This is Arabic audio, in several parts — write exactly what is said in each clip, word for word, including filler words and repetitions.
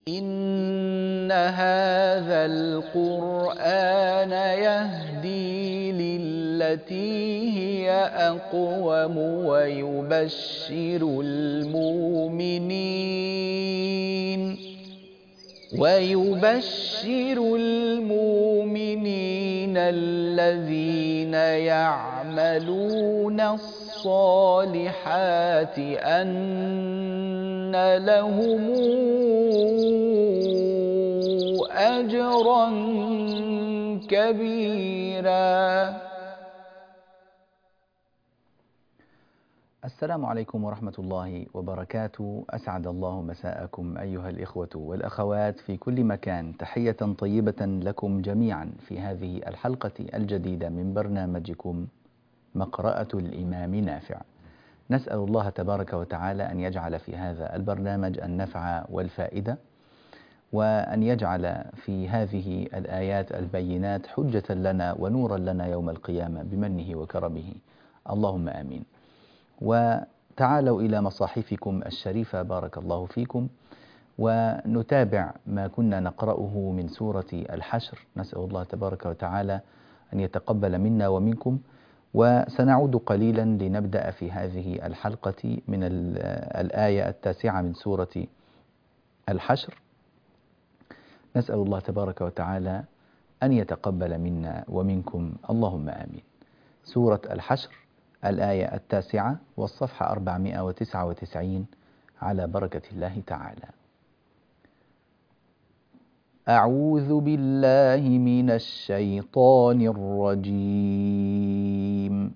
إن هذا القرآن يهدي للتي هي أقوم ويبشر المؤمنين ويبشر المؤمنين الذين يعملون الصالحات أن لهم أجرا كبيرا. السلام عليكم ورحمة الله وبركاته. أسعد الله مساءكم أيها الإخوة والأخوات في كل مكان. تحية طيبة لكم جميعا في هذه الحلقة الجديدة من برنامجكم مقرأة الإمام نافع. نسأل الله تبارك وتعالى أن يجعل في هذا البرنامج النفع والفائدة، وأن يجعل في هذه الآيات البينات حجة لنا ونورا لنا يوم القيامة بمنه وكرمه، اللهم آمين. وتعالوا إلى مصاحفكم الشريفة بارك الله فيكم، ونتابع ما كنا نقرأه من سورة الحشر. نسأل الله تبارك وتعالى أن يتقبل منا ومنكم، وسنعود قليلا لنبدأ في هذه الحلقة من الآية التاسعة من سورة الحشر. نسأل الله تبارك وتعالى أن يتقبل منا ومنكم، اللهم آمين. سورة الحشر الآية التاسعة والصفحة أربعمائة وتسعة وتسعين على بركة الله تعالى. أعوذ بالله من الشيطان الرجيم.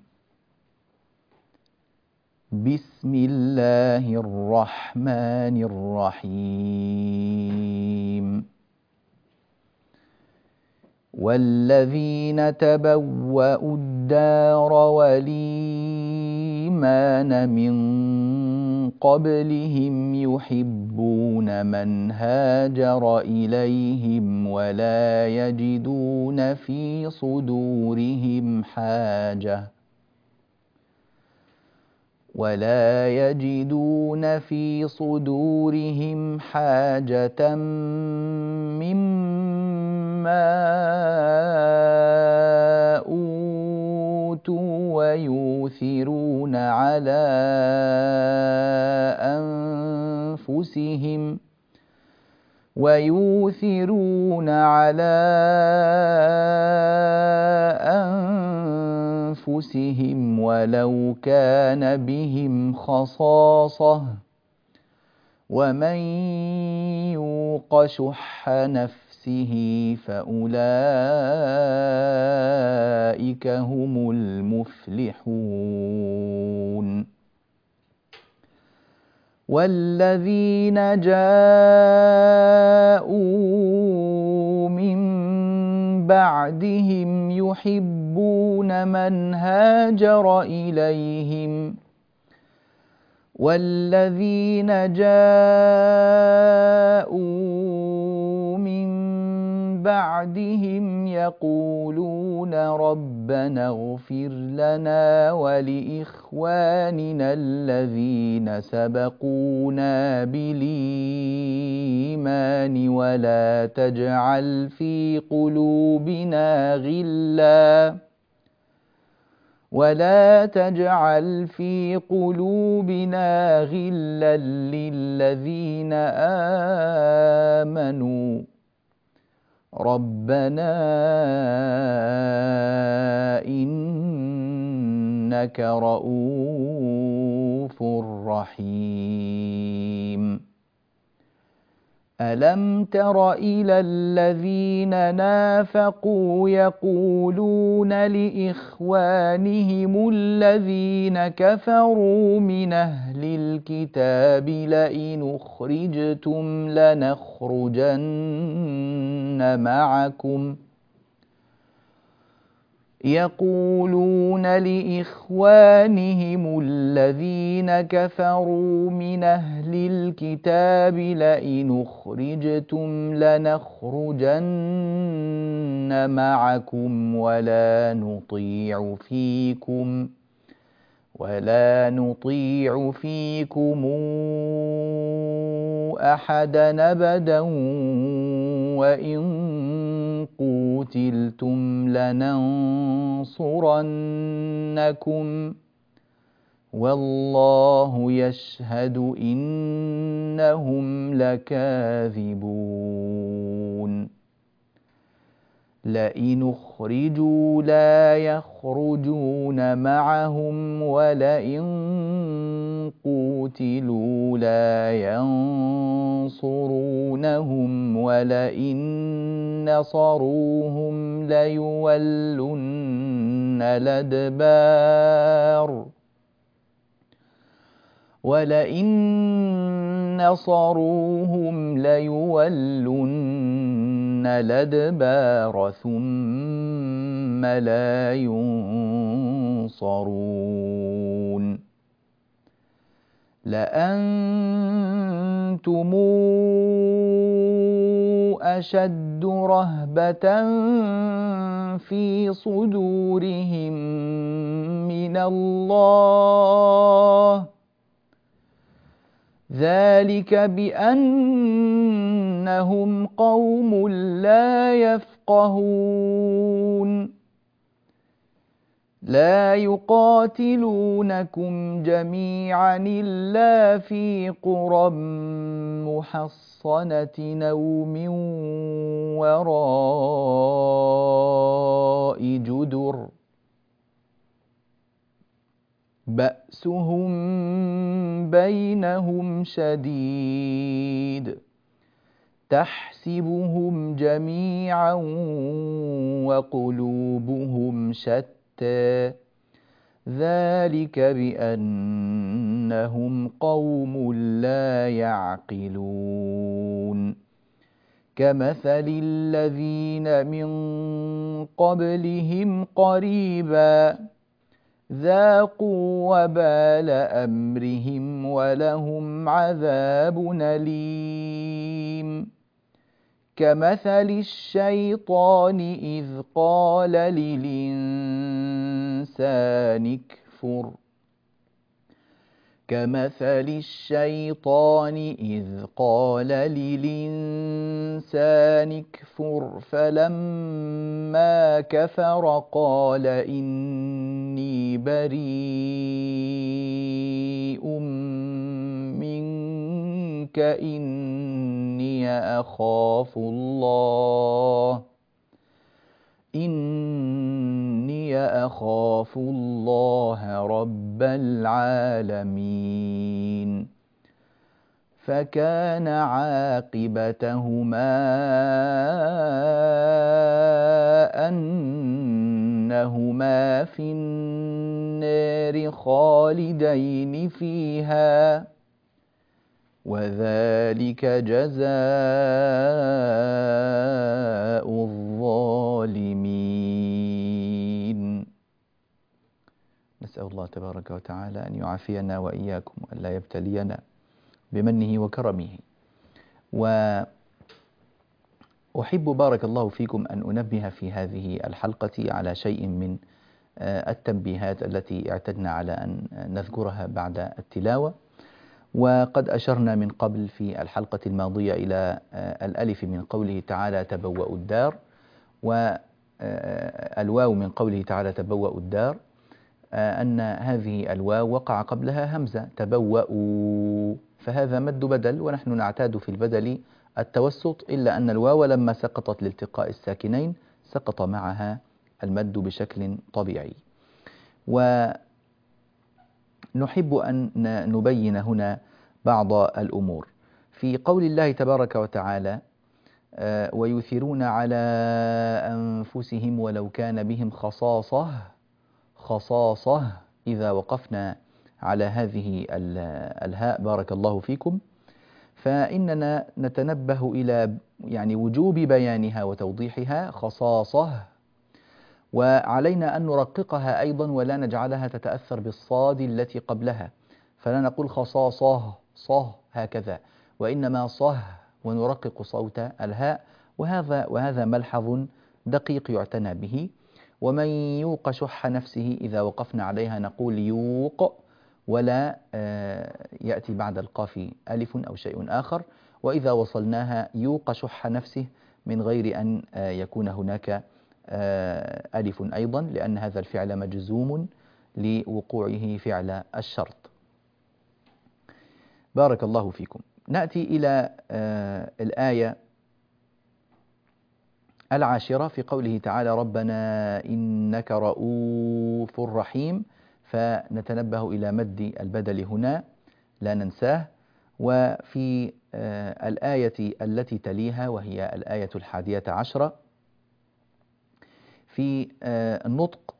بسم الله الرحمن الرحيم. والذين تبوأوا الدار والإيمان من قبلهم يحبون من هاجر إليهم ولا يجدون في صدورهم حاجة ولا يجدون في صدورهم حاجة مما أوتوا ويؤثرون على أنفسهم ويؤثرون على أنفسهم ولو كان بهم خصاصة ومن يوق شح نفسه فأولئك هم المفلحون. والذين جاءوا من بعدهم يحبون من هاجر إليهم والذين جاءوا من بعدهم يقولون ربنا اغفر لنا ولإخواننا الذين سبقونا بالإيمان ولا تجعل في قلوبنا غلا ولا تجعل في قلوبنا غلا للذين آمنوا ربنا إنك رؤوف رحيم. ألم تر إلى الذين نافقوا يقولون لإخوانهم الذين كفروا من أهل الكتاب لئن أخرجتم لنخرجن معكم يقولون لإخوانهم الذين كفروا من أهل الكتاب لئن أخرجتم لنخرجن معكم ولا نطيع فيكم ولا نطيع فيكم أحدا أبدا وإن قوتلتم لننصرنكم والله يشهد إنهم لكاذبون لئن أخرجوا لا يخرجون معهم ولئن قوتلوا لا ينصرونهم ولئن نصروهم ليولن الأدبار ولئن نصروهم ليولن الأدبار ثم لا ينصرون لأنتم أشد رهبة في صدورهم من الله ذلك بأنهم قوم لا يفقهون لا يقاتلونكم جميعا إلا في قرى محصنة أو من وراء جدر بأسهم بينهم شديد تحسبهم جميعا وقلوبهم شتى ذلك بأنهم قوم لا يعقلون كمثل الذين من قبلهم قريبا ذاقوا وبال أمرهم ولهم عذاب أليم كمثل الشيطان إذ قال للإنسان اكفر كمثل الشيطان إذ قال للإنسان اكفر فلما كفر قال إني بريء منك إني أخاف الله إني أخاف الله رب العالمين فكان عاقبتهما أنهما في النار خالدين فيها وذلك جزاء الظالمين. نسأل الله تبارك وتعالى أن يعافينا وإياكم وألا يبتلينا بمنه وكرمه. وأحب بارك الله فيكم أن أنبه في هذه الحلقة على شيء من التنبيهات التي اعتدنا على أن نذكرها بعد التلاوة. وقد أشرنا من قبل في الحلقة الماضية إلى الألف من قوله تعالى تبوأوا الدار، والواو من قوله تعالى تبوأوا الدار، أن هذه الواو وقع قبلها همزة تبوأوا، فهذا مد بدل، ونحن نعتاد في البدل التوسط، إلا أن الواو لما سقطت لالتقاء الساكنين سقط معها المد بشكل طبيعي. ونحب أن نبين هنا بعض الأمور في قول الله تبارك وتعالى ويؤثرون على أنفسهم ولو كان بهم خصاصة. خصاصة إذا وقفنا على هذه الهاء بارك الله فيكم فإننا نتنبه إلى يعني وجوب بيانها وتوضيحها خصاصة، وعلينا أن نرققها أيضا ولا نجعلها تتأثر بالصاد التي قبلها، فلا نقول خصاصة صه هكذا، وإنما صه ونرقق صوت الهاء، وهذا وهذا ملحظ دقيق يعتنى به. ومن يوق شح نفسه إذا وقفنا عليها نقول يوق، ولا يأتي بعد القاف ألف أو شيء آخر. وإذا وصلناها يوق شح نفسه من غير أن يكون هناك ألف أيضا، لأن هذا الفعل مجزوم لوقوعه فعل الشرط. بارك الله فيكم. نأتي إلى الآية العاشرة في قوله تعالى ربنا إنك رؤوف رحيم، فنتنبه إلى مد البدل هنا لا ننساه. وفي الآية التي تليها وهي الآية الحادية عشرة في النطق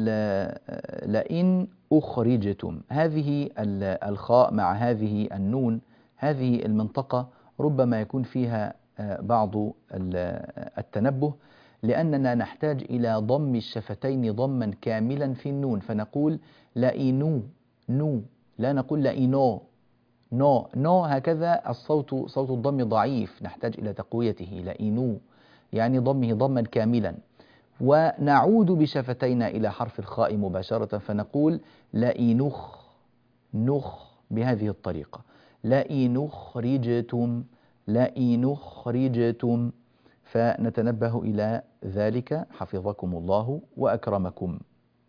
لئن أخرجتم، هذه الخاء مع هذه النون، هذه المنطقة ربما يكون فيها بعض التنبه، لأننا نحتاج إلى ضم الشفتين ضما كاملا في النون، فنقول لئنو نو، لا نقول لئنو نو نو، هكذا الصوت صوت الضم ضعيف، نحتاج إلى تقويته، لئنو يعني ضمه ضما كاملا. ونعود بشفتينا إلى حرف الخاء مباشرة فنقول لئنخ نخ بهذه الطريقة، لئنخرجتم لئنخرجتم، فنتنبه إلى ذلك حفظكم الله وأكرمكم.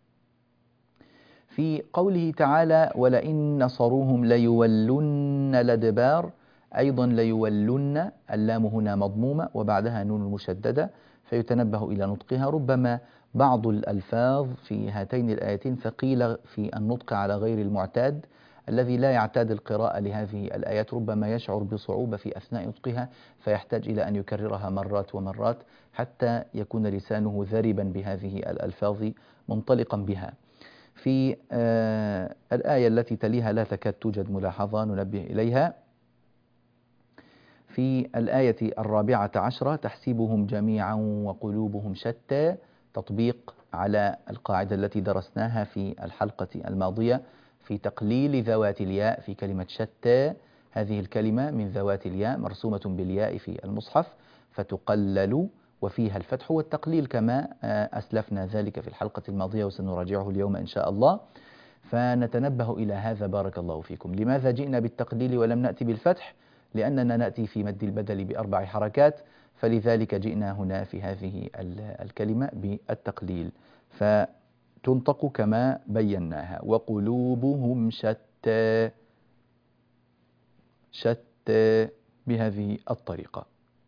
في قوله تعالى ولئن نصروهم ليولن الأدبار، أيضا ليولن، اللام هنا مضمومة وبعدها نون مشددة، فيتنبه إلى نطقها. ربما بعض الألفاظ في هاتين الآيتين ثقيلة في النطق على غير المعتاد، الذي لا يعتاد القراءة لهذه الآيات ربما يشعر بصعوبة في أثناء نطقها، فيحتاج إلى أن يكررها مرات ومرات حتى يكون لسانه ذربا بهذه الألفاظ منطلقا بها. في آه الآية التي تليها لا تكاد توجد ملاحظة ننبه إليها. في الآية الرابعة عشرة تحسبهم جميعا وقلوبهم شتى، تطبيق على القاعدة التي درسناها في الحلقة الماضية في تقليل ذوات الياء في كلمة شتى. هذه الكلمة من ذوات الياء مرسومة بالياء في المصحف فتقلل وفيها الفتح والتقليل كما أسلفنا ذلك في الحلقة الماضية وسنراجعه اليوم إن شاء الله. فنتنبه إلى هذا بارك الله فيكم. لماذا جئنا بالتقليل ولم نأتي بالفتح؟ لأننا نأتي في مد البدل بأربع حركات، فلذلك جئنا هنا في هذه الكلمة بالتقليل، فتنطق كما بيناها وقلوبهم شتى شتى بهذه الطريقة.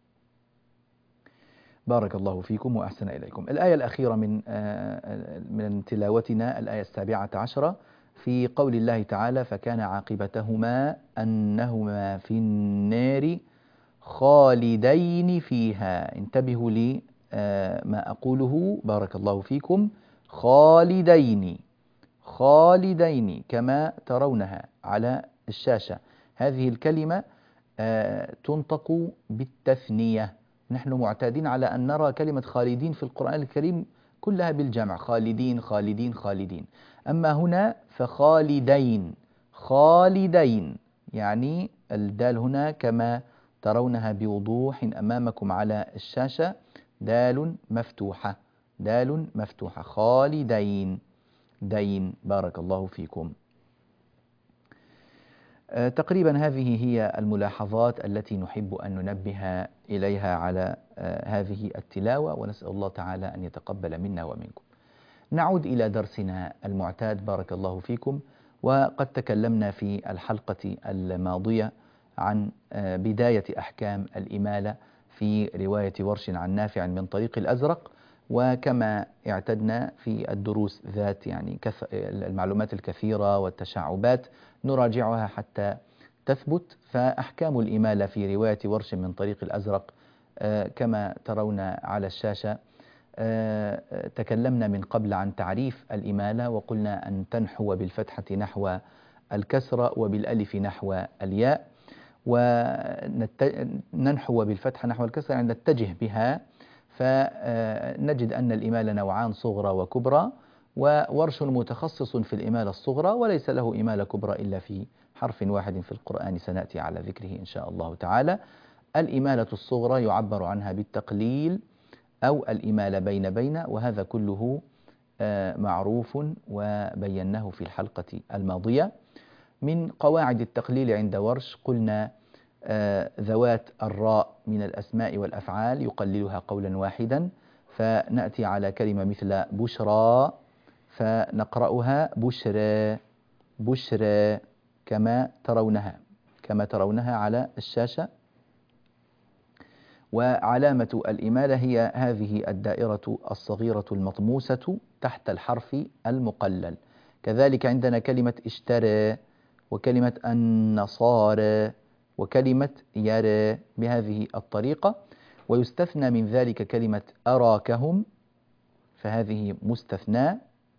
بارك الله فيكم وأحسن إليكم. الآية الأخيرة من من تلاوتنا الآية السابعة عشرة في قول الله تعالى فكان عاقبتهما أنهما في النار خالدين فيها. انتبهوا لي ما أقوله بارك الله فيكم، خالدين خالدين كما ترونها على الشاشة. هذه الكلمة تنطق بالتثنية، نحن معتادين على أن نرى كلمة خالدين في القرآن الكريم كلها بالجمع، خالدين خالدين خالدين، أما هنا فخالدين خالدين، يعني الدال هنا كما ترونها بوضوح أمامكم على الشاشة دال مفتوحة دال مفتوحة خالدين دين. بارك الله فيكم. تقريبا هذه هي الملاحظات التي نحب أن ننبه إليها على هذه التلاوة، ونسأل الله تعالى أن يتقبل منا ومنكم. نعود إلى درسنا المعتاد بارك الله فيكم. وقد تكلمنا في الحلقة الماضية عن بداية أحكام الإمالة في رواية ورش عن نافع من طريق الأزرق، وكما اعتدنا في الدروس ذات يعني المعلومات الكثيرة والتشعبات نراجعها حتى تثبت. فأحكام الإمالة في رواية ورش من طريق الأزرق كما ترون على الشاشة. تكلمنا من قبل عن تعريف الإمالة وقلنا أن تنحو بالفتحة نحو الكسرة وبالألف نحو الياء، وننحو بالفتحة نحو الكسرة يعني نتجه بها، فنجد أن الإمالة نوعان صغرى وكبرى، وورش متخصص في الإمالة الصغرى وليس له إمالة كبرى إلا في حرف واحد في القرآن سنأتي على ذكره إن شاء الله تعالى. الإمالة الصغرى يعبر عنها بالتقليل أو الإمالة بين بين، وهذا كله معروف وبيناه في الحلقة الماضية. من قواعد التقليل عند ورش قلنا ذوات الراء من الأسماء والأفعال يقللها قولا واحدا، فنأتي على كلمة مثل بشرى فنقرأها بشرى بشرى كما ترونها كما ترونها على الشاشة. وعلامة الإمالة هي هذه الدائرة الصغيرة المطموسة تحت الحرف المقلل. كذلك عندنا كلمة اشترى وكلمة النصارى وكلمة يرى بهذه الطريقة. ويستثنى من ذلك كلمة أراكهم، فهذه مستثنى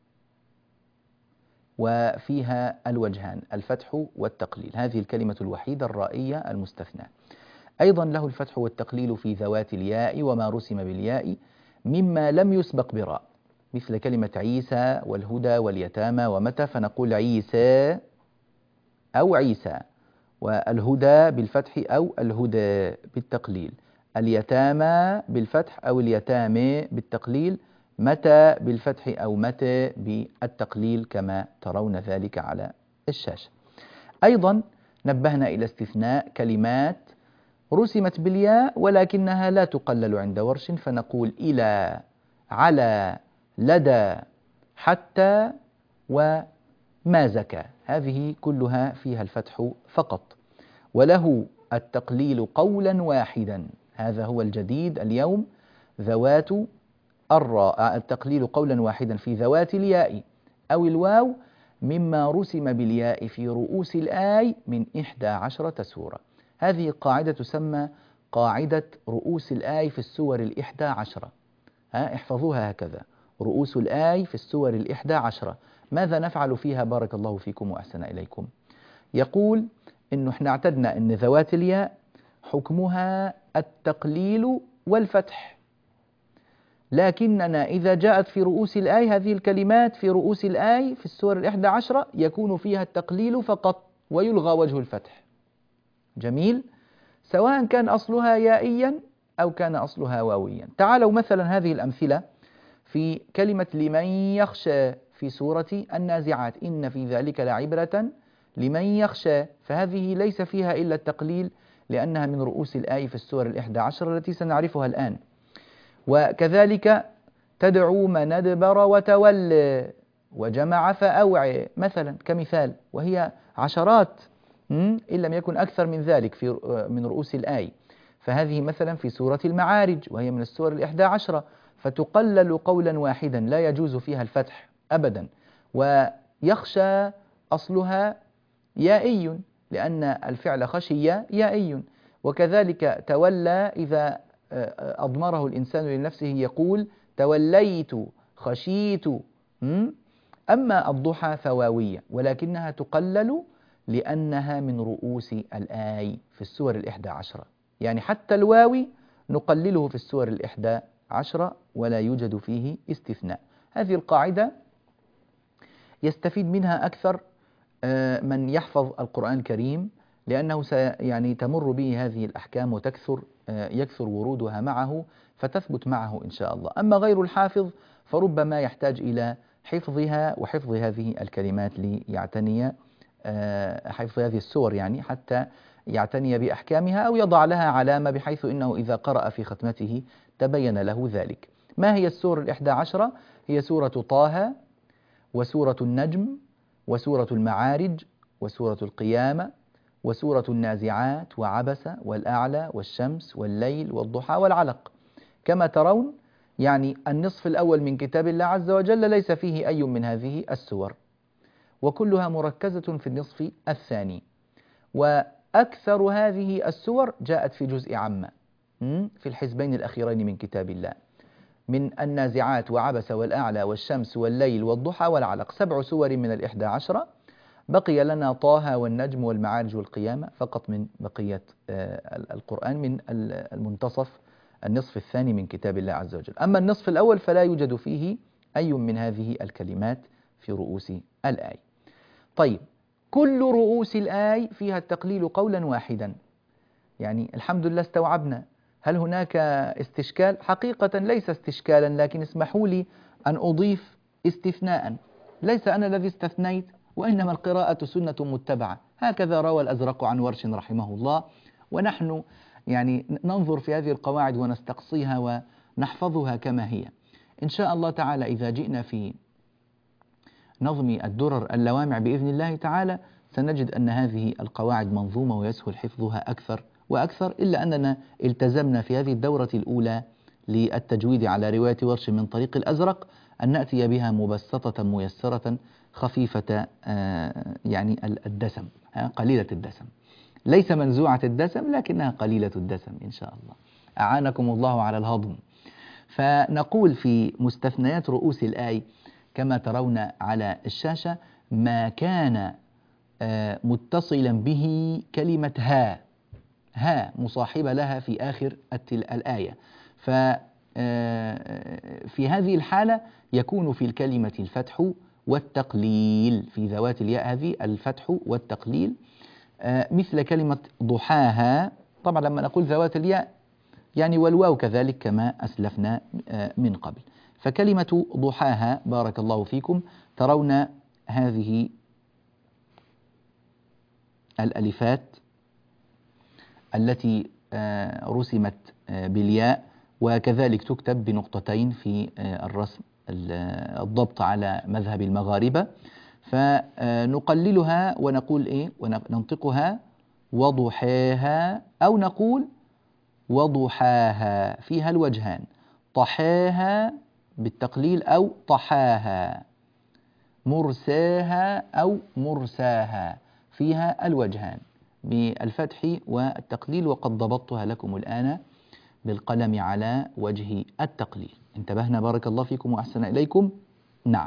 وفيها الوجهان الفتح والتقليل، هذه الكلمة الوحيدة الرائية المستثنى. أيضا له الفتح والتقليل في ذوات الياء وما رسم بالياء مما لم يسبق براء، مثل كلمة عيسى والهدى واليتامى ومتى، فنقول عيسى أو عيسى، والهدى بالفتح أو الهدى بالتقليل، اليتامى بالفتح أو اليتامى بالتقليل، متى بالفتح أو متى بالتقليل كما ترون ذلك على الشاشة. أيضا نبهنا إلى استثناء كلمات رسمت بالياء ولكنها لا تقلل عند ورش، فنقول إلى، على، لدى، حتى، وما زكى، هذه كلها فيها الفتح فقط. وله التقليل قولا واحدا، هذا هو الجديد اليوم، ذوات الراء التقليل قولا واحدا في ذوات الياء أو الواو مما رسم بالياء في رؤوس الآي من إحدى عشرة سورة. هذه القاعدة تسمى قاعدة رؤوس الآي في السور الإحدى عشرة. ها احفظوها هكذا، رؤوس الآي في السور الإحدى عشرة. ماذا نفعل فيها بارك الله فيكم وأحسن إليكم؟ يقول إنه احنا اعتدنا أن ذوات الياء حكمها التقليل والفتح، لكننا إذا جاءت في رؤوس الآي هذه الكلمات في رؤوس الآي في السور الإحدى عشرة يكون فيها التقليل فقط ويلغى وجه الفتح. جميل، سواء كان أصلها يائيا أو كان أصلها واويا. تعالوا مثلا هذه الأمثلة في كلمة لمن يخشى في سورة النازعات، إن في ذلك لعبرة لمن يخشى، فهذه ليس فيها إلا التقليل لأنها من رؤوس الآي في السور الإحدى عشر التي سنعرفها الآن. وكذلك تدعو من أدبر وتولى وجمع فأوعى مثلا كمثال، وهي عشرات إن لم يكن أكثر من ذلك في من رؤوس الآي. فهذه مثلا في سورة المعارج وهي من السور الإحدى عشرة، فتقلل قولا واحدا لا يجوز فيها الفتح أبدا. ويخشى أصلها يائي لأن الفعل خشي يائي. وكذلك تولى إذا أضمره الإنسان لنفسه يقول توليت خشيت. أما الضحى فواوية ولكنها تقلل لأنها من رؤوس الآي في السور الإحدى عشرة، يعني حتى الواوي نقلله في السور الإحدى عشرة ولا يوجد فيه استثناء. هذه القاعدة يستفيد منها أكثر من يحفظ القرآن الكريم، لأنه يعني تمر به هذه الأحكام وتكثر يكثر ورودها معه فتثبت معه إن شاء الله. أما غير الحافظ فربما يحتاج إلى حفظها وحفظ هذه الكلمات ليعتني حفظ هذه السور، يعني حتى يعتني بأحكامها أو يضع لها علامة بحيث إنه إذا قرأ في ختمته تبين له ذلك. ما هي السور الإحدى عشرة؟ هي سورة طه وسورة النجم وسورة المعارج وسورة القيامة وسورة النازعات وعبس والأعلى والشمس والليل والضحى والعلق. كما ترون يعني النصف الأول من كتاب الله عز وجل ليس فيه أي من هذه السور، وكلها مركزة في النصف الثاني. وأكثر هذه السور جاءت في جزء عامة في الحزبين الأخيرين من كتاب الله، من النازعات وعبس والأعلى والشمس والليل والضحى والعلق، سبع سور من الإحدى عشرة. بقي لنا طه والنجم والمعارج والقيامة فقط من بقية القرآن من المنتصف النصف الثاني من كتاب الله عز وجل. أما النصف الأول فلا يوجد فيه أي من هذه الكلمات في رؤوس الآي. طيب، كل رؤوس الآي فيها التقليل قولا واحدا، يعني الحمد لله استوعبنا هل هناك استشكال؟ حقيقة ليس استشكالا، لكن اسمحوا لي أن أضيف استثناء. ليس أنا الذي استثنيت، وإنما القراءة سنة متبعة، هكذا روى الأزرق عن ورش رحمه الله، ونحن يعني ننظر في هذه القواعد ونستقصيها ونحفظها كما هي. إن شاء الله تعالى إذا جئنا في نظم الدرر اللوامع بإذن الله تعالى سنجد أن هذه القواعد منظومة ويسهل حفظها أكثر وأكثر، إلا أننا التزمنا في هذه الدورة الأولى للتجويد على رواية ورش من طريق الأزرق أن نأتي بها مبسطة ميسرة خفيفة يعني الدسم، قليلة الدسم، ليس منزوعة الدسم لكنها قليلة الدسم إن شاء الله. أعانكم الله على الهضم. فنقول في مستثنيات رؤوس الآي كما ترون على الشاشة ما كان متصلا به كلمة ها، ها مصاحبة لها في آخر الآية، ففي هذه الحالة يكون في الكلمة الفتح والتقليل، في ذوات الياء هذه الفتح والتقليل، مثل كلمة ضحاها. طبعا لما نقول ذوات الياء يعني والواو كذلك كما أسلفنا من قبل. فكلمة ضحاها بارك الله فيكم ترون هذه الألفات التي رسمت بالياء وكذلك تكتب بنقطتين في الرسم الضبط على مذهب المغاربة، فنقللها ونقول إيه وننطقها وضحاها أو نقول وضحاها، فيها الوجهان، طحاها بالتقليل أو طحاها، مرساها أو مرساها، فيها الوجهان بالفتح والتقليل، وقد ضبطتها لكم الآن بالقلم على وجه التقليل. انتبهنا بارك الله فيكم وأحسن إليكم. نعم.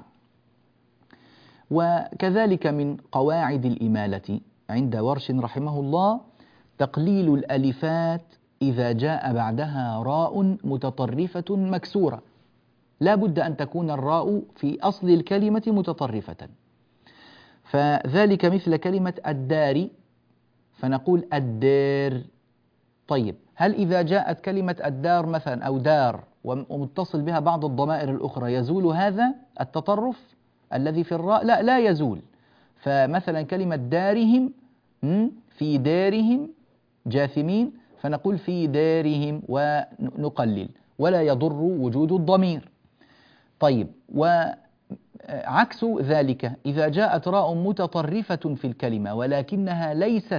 وكذلك من قواعد الإمالة عند ورش رحمه الله تقليل الألفات إذا جاء بعدها راء متطرفة مكسورة، لا بد أن تكون الراء في أصل الكلمة متطرفة، فذلك مثل كلمة الدار فنقول الدار. طيب هل إذا جاءت كلمة الدار مثلا أو دار ومتصل بها بعض الضمائر الأخرى يزول هذا التطرف الذي في الراء؟ لا لا يزول. فمثلا كلمة دارهم في دارهم جاثمين فنقول في دارهم ونقلل ولا يضر وجود الضمير. طيب وعكس ذلك إذا جاءت راء متطرفة في الكلمة ولكنها ليست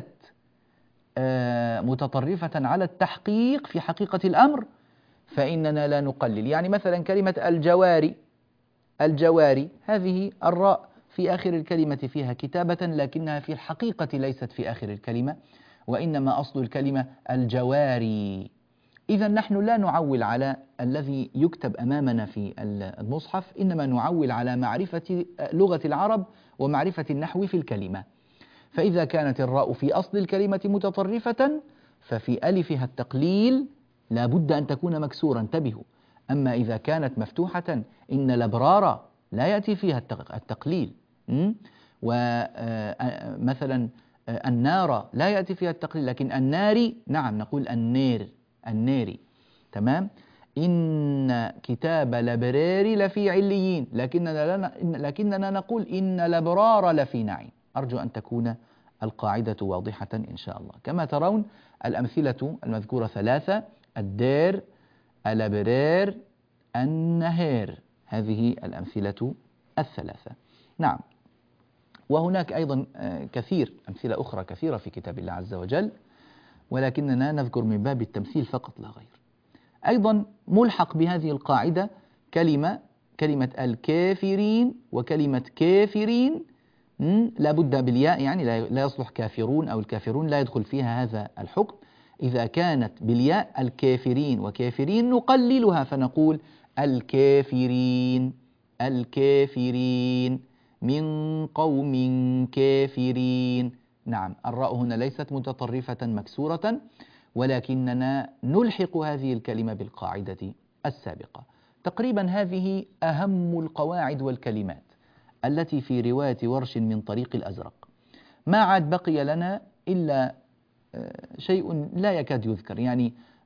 متطرفة على التحقيق في حقيقة الأمر فإننا لا نقلل. يعني مثلا كلمة الجواري، الجواري هذه الراء في آخر الكلمة فيها كتابة لكنها في الحقيقة ليست في آخر الكلمة، وإنما أصل الكلمة الجواري. إذا نحن لا نعول على الذي يكتب أمامنا في المصحف، إنما نعول على معرفة لغة العرب ومعرفة النحو في الكلمة. فإذا كانت الراء في أصل الكلمة متطرفة ففي ألفها التقليل لا بد أن تكون مكسورة، انتبهوا. أما إذا كانت مفتوحة إن الأبرار لا يأتي فيها التقليل، ومثلا النار لا يأتي فيها التقليل، لكن النار نعم نقول النير، النيري، تمام. إن كتاب الأبرار لفي عليين، لكننا, لكننا نقول إن الأبرار لفي نعيم. أرجو أن تكون القاعدة واضحة إن شاء الله. كما ترون الأمثلة المذكورة ثلاثة: الدار، الأبرار، النهار، هذه الأمثلة الثلاثة. نعم. وهناك أيضا كثير أمثلة أخرى كثيرة في كتاب الله عز وجل، ولكننا نذكر من باب التمثيل فقط لا غير. أيضا ملحق بهذه القاعدة كلمة كلمة الكافرين وكلمة كافرين، لا بد بالياء، يعني لا يصلح كافرون أو الكافرون، لا يدخل فيها هذا الحكم. إذا كانت بالياء الكافرين وكافرين نقللها فنقول الكافرين، الكافرين من قوم كافرين. نعم الراء هنا ليست متطرفة مكسورة، ولكننا نلحق هذه الكلمة بالقاعدة السابقة. تقريبا هذه أهم القواعد والكلمات التي في رواية ورش من طريق الأزرق. ما عاد بقي لنا إلا شيء لا يكاد يذكر، يعني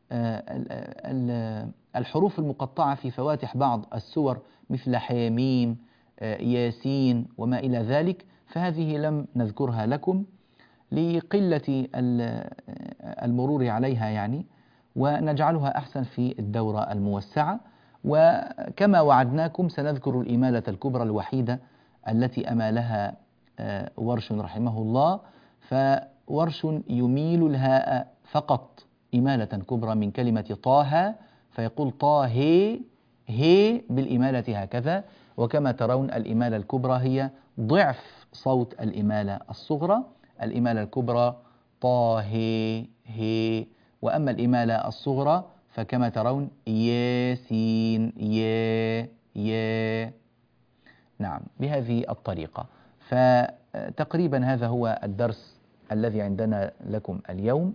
الحروف المقطعة في فواتح بعض السور مثل حميم، ياسين وما إلى ذلك، فهذه لم نذكرها لكم لقلة المرور عليها يعني، ونجعلها أحسن في الدورة الموسعة. وكما وعدناكم سنذكر الإمالة الكبرى الوحيدة التي أمالها ورش رحمه الله، فورش يميل الهاء فقط إمالة كبرى من كلمة طه، فيقول طه هي بالإمالة هكذا. وكما ترون الإمالة الكبرى هي ضعف صوت الإمالة الصغرى. الإمالة الكبرى طه هي، وأما الإمالة الصغرى فكما ترون ياسين يا يا. نعم، بهذه الطريقة. فتقريبا هذا هو الدرس الذي عندنا لكم اليوم،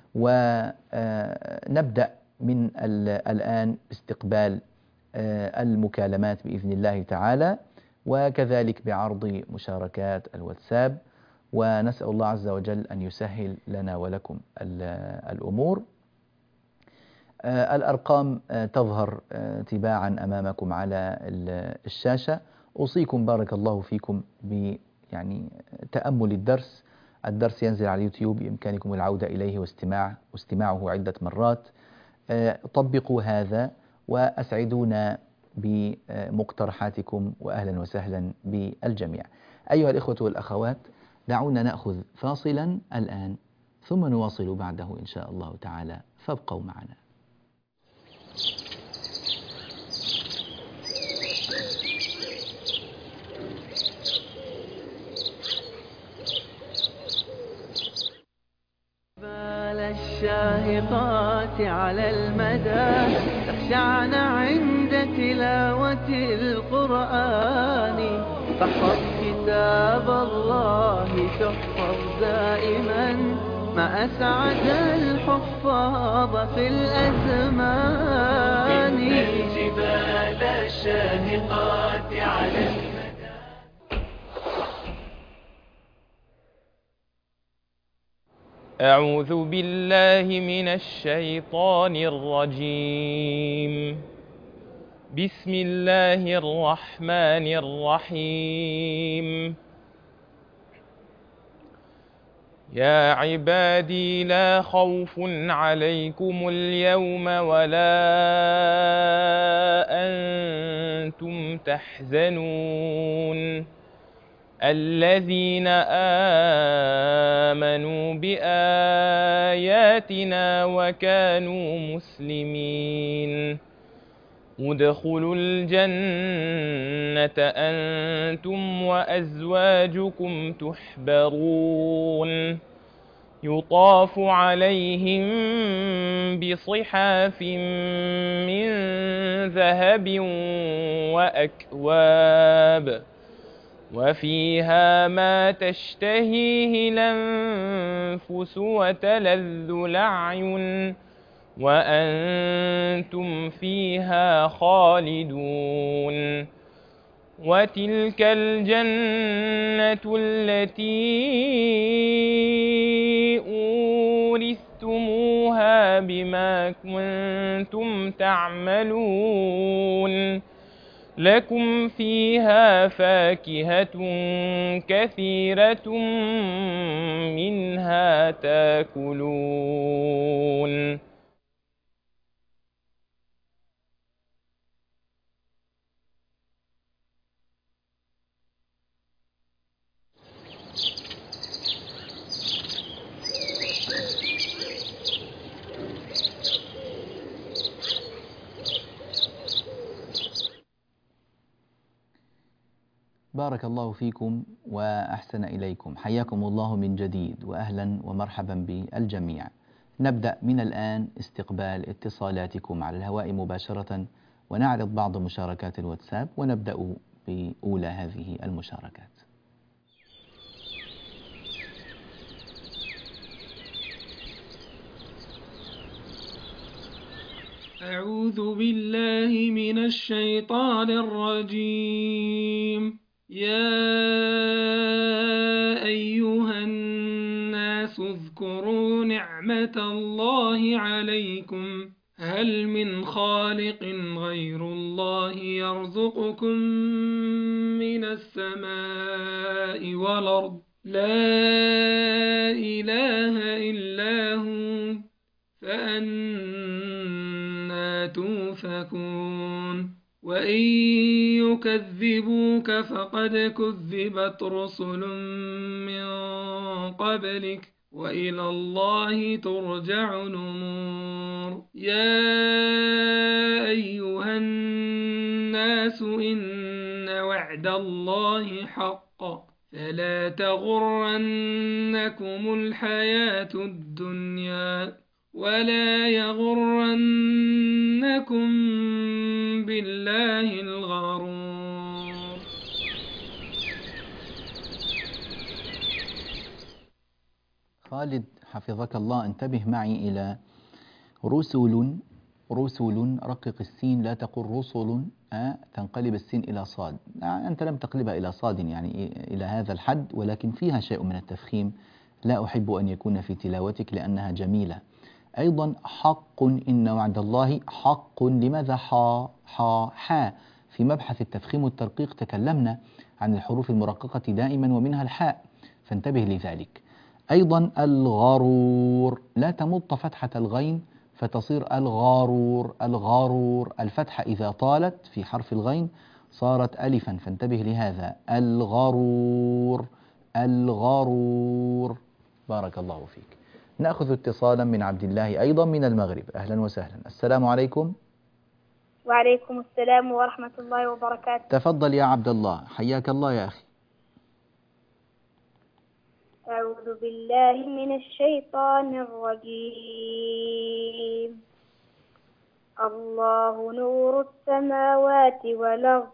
ونبدأ من الآن استقبال المكالمات بإذن الله تعالى، وكذلك بعرض مشاركات الواتساب، ونسأل الله عز وجل أن يسهل لنا ولكم الأمور. الأرقام تظهر تباعا أمامكم على الشاشة. أوصيكم بارك الله فيكم ب يعني تأمل الدرس. الدرس ينزل على اليوتيوب، بإمكانكم العودة إليه واستماع واستماعه عدة مرات. طبقوا هذا وأسعدونا بمقترحاتكم، وأهلا وسهلا بالجميع. أيها الإخوة والأخوات، دعونا نأخذ فاصلا الآن ثم نواصل بعده إن شاء الله تعالى، فابقوا معنا. الشاهقات على المدى تخشعن عند تلاوة القرآن، فاحفظ كتاب الله تحفظ دائما، ما أسعد الحفاظ في الأزمان. إن الجبال الشاهقات على المدى. أعوذ بالله من الشيطان الرجيم. بسم الله الرحمن الرحيم. يا عبادي لا خوف عليكم اليوم ولا أنتم تحزنون، الذين آمنوا بآياتنا وكانوا مسلمين. ادخلوا الجنة أنتم وأزواجكم تحبرون، يطاف عليهم بصحاف من ذهب وأكواب، وفيها ما تشتهيه الأنفس وتلذ الأعين، وأنتم فيها خالدون. وتلك الجنة التي أورثتموها بما كنتم تعملون، لكم فيها فاكهة كثيرة منها تاكلون. بارك الله فيكم وأحسن إليكم، حياكم الله من جديد، وأهلا ومرحبا بالجميع. نبدأ من الآن استقبال اتصالاتكم على الهواء مباشرة، ونعرض بعض مشاركات الواتساب، ونبدأ بأولى هذه المشاركات. أعوذ بالله من الشيطان الرجيم. يا أيها الناس اذكروا واذكروا نعمة الله عليكم هل من خالق غير الله يرزقكم من السماء والأرض لا إله إلا هو فأنا توفكون وإن يكذبوك فقد كذبت رسل من قبلك وإلى الله ترجع الأمور يا أيها الناس إن وعد الله حق فلا تغرنكم الحياة الدنيا ولا يغرنكم بالله الغرور. خالد حفظك الله، انتبه معي إلى رسل. رسل، رقق السين، لا تقل رسل، أه تنقلب السين إلى صاد. أنت لم تقلبها إلى صاد يعني إلى هذا الحد، ولكن فيها شيء من التفخيم لا أحب أن يكون في تلاوتك لأنها جميلة. أيضا حق، إن وعد الله حق. لماذا حا حا حا؟ في مبحث التفخيم والترقيق تكلمنا عن الحروف المرققة دائما ومنها الحاء، فانتبه لذلك. أيضا الغرور، لا تمط فتحة الغين فتصير الغارور. الغارور الفتحة إذا طالت في حرف الغين صارت ألفا، فانتبه لهذا. الغرور الغرور. بارك الله فيك. نأخذ اتصالا من عبد الله أيضا من المغرب. أهلا وسهلا. السلام عليكم. وعليكم السلام ورحمة الله وبركاته. تفضل يا عبد الله، حياك الله يا أخي. أعوذ بالله من الشيطان الرجيم. الله نور السماوات والأرض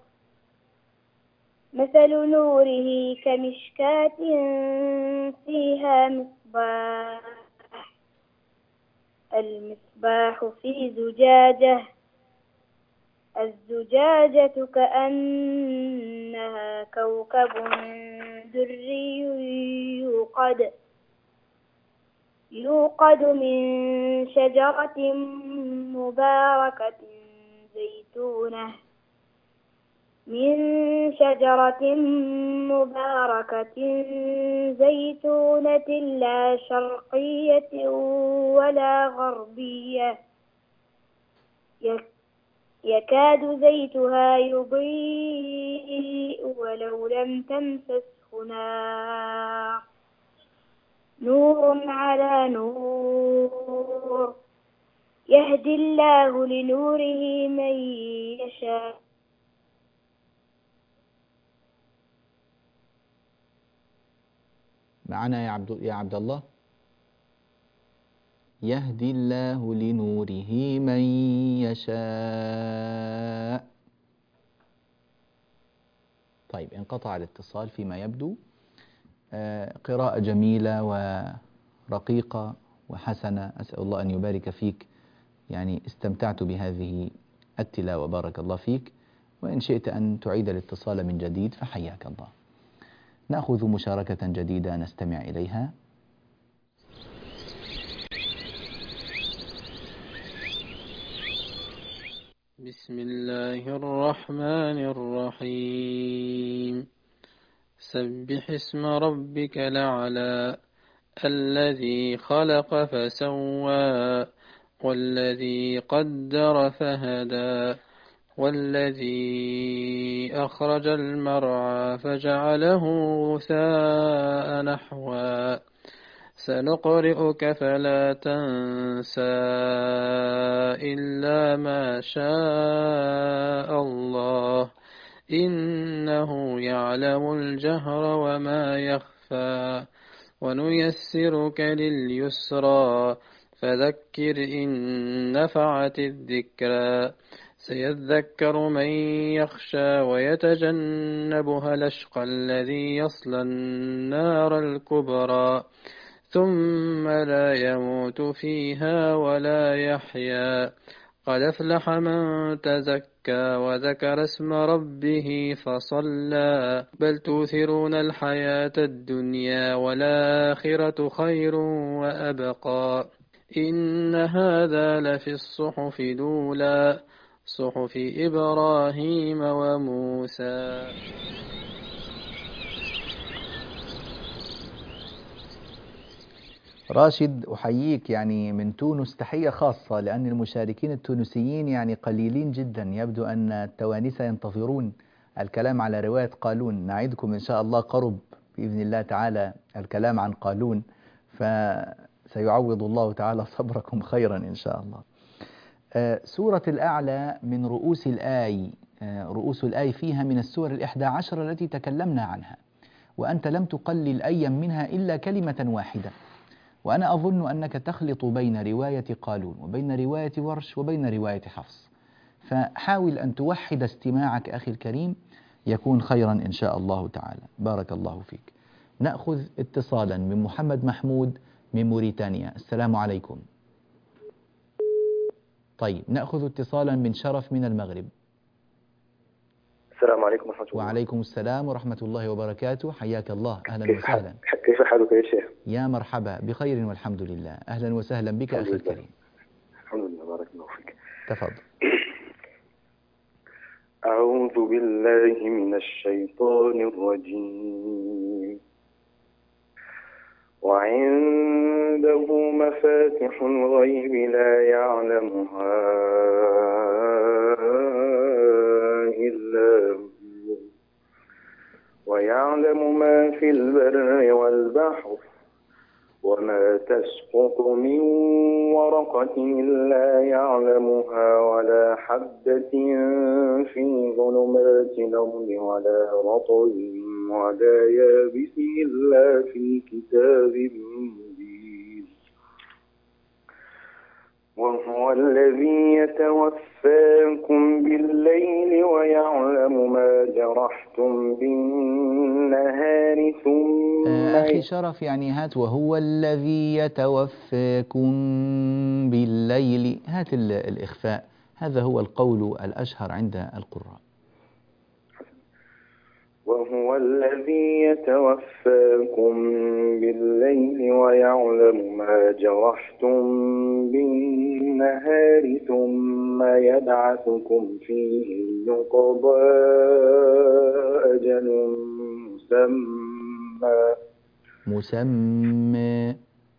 مثل نوره كمشكاة فيها مصباح المصباح في زجاجة الزجاجة كأنها كوكب دري يوقد يوقد من شجرة مباركة زيتونة من شجرة مباركة زيتونة لا شرقية ولا غربية يكاد زيتها يضيء ولو لم تمسسه نار نور على نور يهدي الله لنوره من يشاء. معنا يا عبد يا عبد الله. يهدي الله لنوره من يشاء. طيب انقطع الاتصال فيما يبدو. آه قراءة جميلة ورقيقة وحسنة، أسأل الله أن يبارك فيك، يعني استمتعت بهذه التلاوة، بارك الله فيك. وإن شئت أن تعيد الاتصال من جديد فحياك الله. نأخذ مشاركة جديدة نستمع إليها. بسم الله الرحمن الرحيم. سبح اسم ربك الأعلى الذي خلق فسوى والذي قدر فهدى والذي أخرج المرعى فجعله غثاء نحوا سنقرئك فلا تنسى إلا ما شاء الله إنه يعلم الجهر وما يخفى ونيسرك لليسرى فذكر إن نفعت الذكرى سيذكر من يخشى ويتجنبها الأشقى الذي يصلى النار الكبرى ثم لا يموت فيها ولا يحيا قد أفلح من تزكى وذكر اسم ربه فصلى بل تؤثرون الحياة الدنيا والآخرة خير وأبقى إن هذا لفي الصحف الأولى صحف إبراهيم وموسى. راشد أحييك يعني من تونس تحية خاصة، لأن المشاركين التونسيين يعني قليلين جدا، يبدو أن التوانسة ينتظرون الكلام على رواية قالون. نعدكم إن شاء الله قرب بإذن الله تعالى الكلام عن قالون، فسيعوض الله تعالى صبركم خيرا إن شاء الله. آه سورة الأعلى من رؤوس الآي، آه رؤوس الآي فيها من السور الإحدى عشر التي تكلمنا عنها، وأنت لم تقلل أيا منها إلا كلمة واحدة. وأنا أظن أنك تخلط بين رواية قالون وبين رواية ورش وبين رواية حفص، فحاول أن توحد استماعك أخي الكريم، يكون خيرا إن شاء الله تعالى. بارك الله فيك. نأخذ اتصالا من محمد محمود من موريتانيا. السلام عليكم. طيب نأخذ اتصالا من شرف من المغرب. السلام عليكم ورحمة الله. وعليكم السلام ورحمة الله وبركاته. حياك الله. أهلا كيف وسهلا. كيف حالك يا شيخ؟ يا مرحبا، بخير والحمد لله. أهلا وسهلا بك أخي الكريم. الحمد لله، بارك الله فيك. تفضل. أعوذ بالله من الشيطان الرجيم. وعنده مفاتح الغيب لا يعلمها إلا هو ويعلم ما في البر والبحر وما تسقط من ورقة إلا يعلمها ولا حبة في ظلمات الأرض ولا رطب ولا يابس إلا في كتاب مبين. وهو الذي يتوفاكم بالليل ويعلم ما جرحتم بالنهار ثم أخي شرف يعني هات وهو الذي يتوفاكم بالليل، هات الإخفاء، هذا هو القول الأشهر عند القراء. وهو الذي يتوفاكم بالليل ويعلم ما جرحتم بالنهار ثم يبعثكم فيه ليقضى أجل مسمى مسمى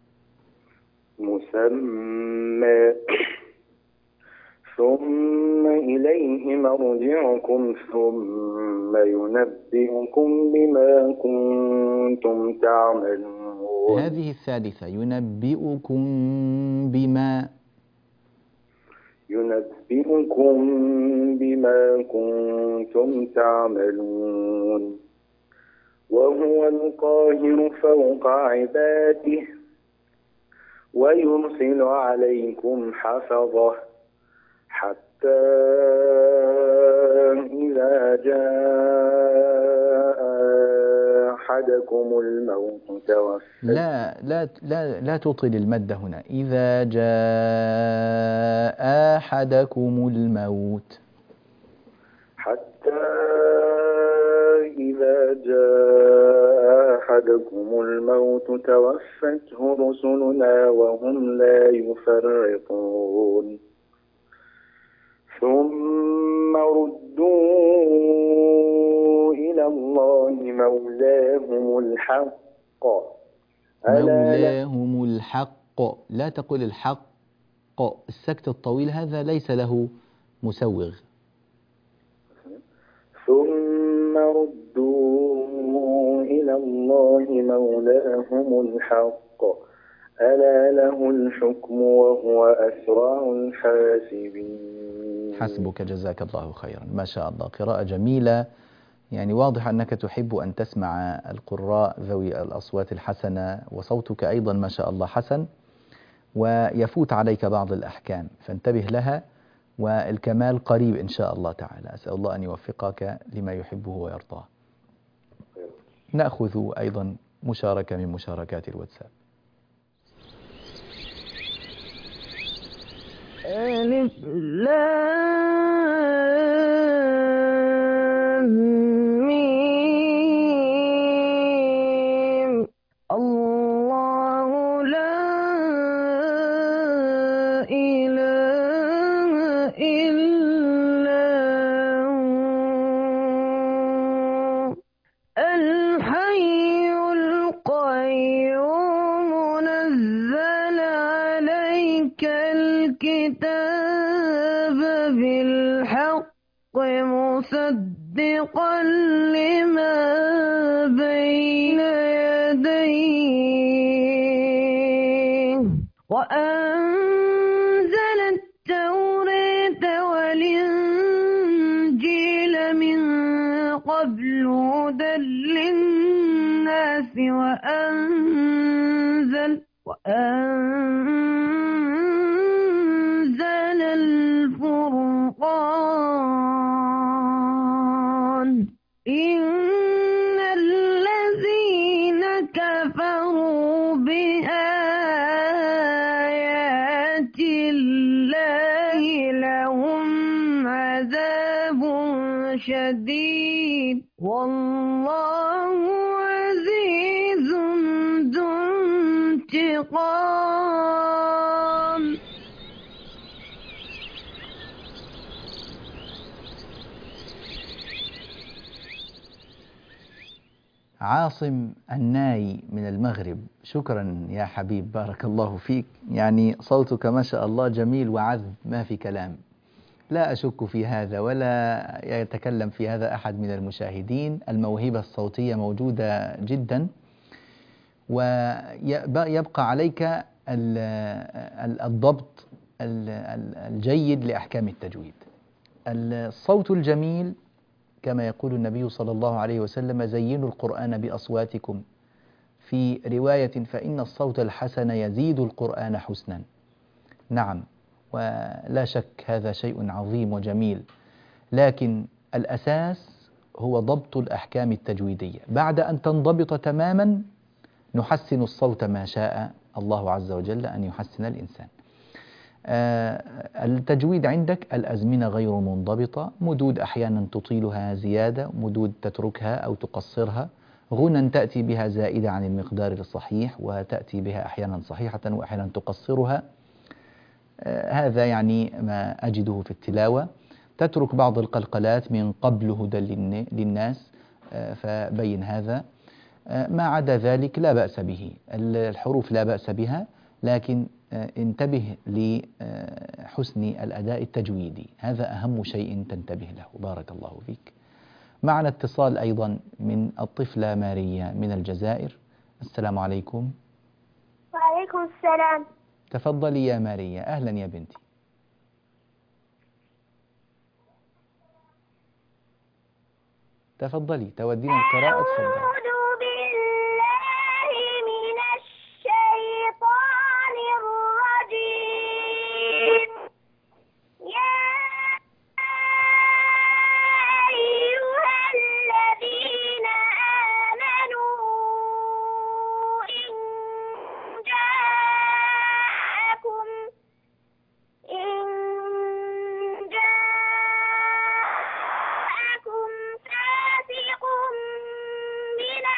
مسمى ثم إليه مرجعكم ثم ينبئكم بما كنتم تعملون. هذه الثالثة ينبئكم بما ينبئكم بما كنتم تعملون. وهو القاهر فوق عباده ويرسل عليكم حفظه حتى إذا جاء أحدكم الموت توفى. لا لا لا لا تطل المد هنا. إذا جاء أحدكم الموت حتى إذا جاء أحدكم الموت توفته رسلنا وهم لا يفرطون. ثم ردوا إلى الله مولاهم الحق. مولاهم الحق، لا تقل الحق، السكت الطويل هذا ليس له مسوغ. ثم ردوا إلى الله مولاهم الحق ألا له الحكم وهو أسرع الحاسبين. حسبك، جزاك الله خيرا. ما شاء الله، قراءة جميلة، يعني واضح أنك تحب أن تسمع القراء ذوي الأصوات الحسنة، وصوتك أيضا ما شاء الله حسن، ويفوت عليك بعض الأحكام فانتبه لها، والكمال قريب إن شاء الله تعالى. أسأل الله أن يوفقك لما يحبه ويرضاه. نأخذ أيضا مشاركة من مشاركات الواتساب. ألف لام ميم الله لا إله إلا هو الحي القيوم نزل عليك الكتاب بالحق مصدقا لما بين يديه وأنزل التوراة والإنجيل من قبل هدى للناس وأنزل وأنزل الفرقان إن الذين كفروا بآيات الله لهم عذاب شديد والله عزيز ذو انتقام. عاصم الناي من المغرب، شكرا يا حبيب، بارك الله فيك. يعني صوتك ما شاء الله جميل وعذب، ما في كلام، لا أشك في هذا ولا يتكلم في هذا أحد من المشاهدين. الموهبة الصوتية موجودة جدا، ويبقى عليك الضبط الجيد لأحكام التجويد. الصوت الجميل كما يقول النبي صلى الله عليه وسلم: زينوا القرآن بأصواتكم، في رواية: فإن الصوت الحسن يزيد القرآن حسنا. نعم، ولا شك هذا شيء عظيم وجميل، لكن الأساس هو ضبط الأحكام التجويدية. بعد أن تنضبط تماما نحسن الصوت ما شاء الله عز وجل أن يحسن الإنسان. آه التجويد عندك الأزمنة غير منضبطة، مدود أحيانا تطيلها زيادة، مدود تتركها أو تقصرها، غنى تأتي بها زائدة عن المقدار الصحيح وتأتي بها أحيانا صحيحة وأحيانا تقصرها. آه هذا يعني ما أجده في التلاوة. تترك بعض القلقلات من قبل هدى للناس، آه فبين هذا. آه ما عدا ذلك لا بأس به، الحروف لا بأس بها، لكن انتبه لحسن الأداء التجويدي، هذا أهم شيء تنتبه له. بارك الله فيك. معنا اتصال أيضا من الطفلة ماريا من الجزائر. السلام عليكم. وعليكم السلام. تفضلي يا ماريا. أهلا يا بنتي. تفضلي، تودين القراءة. تفضلي. بنبأ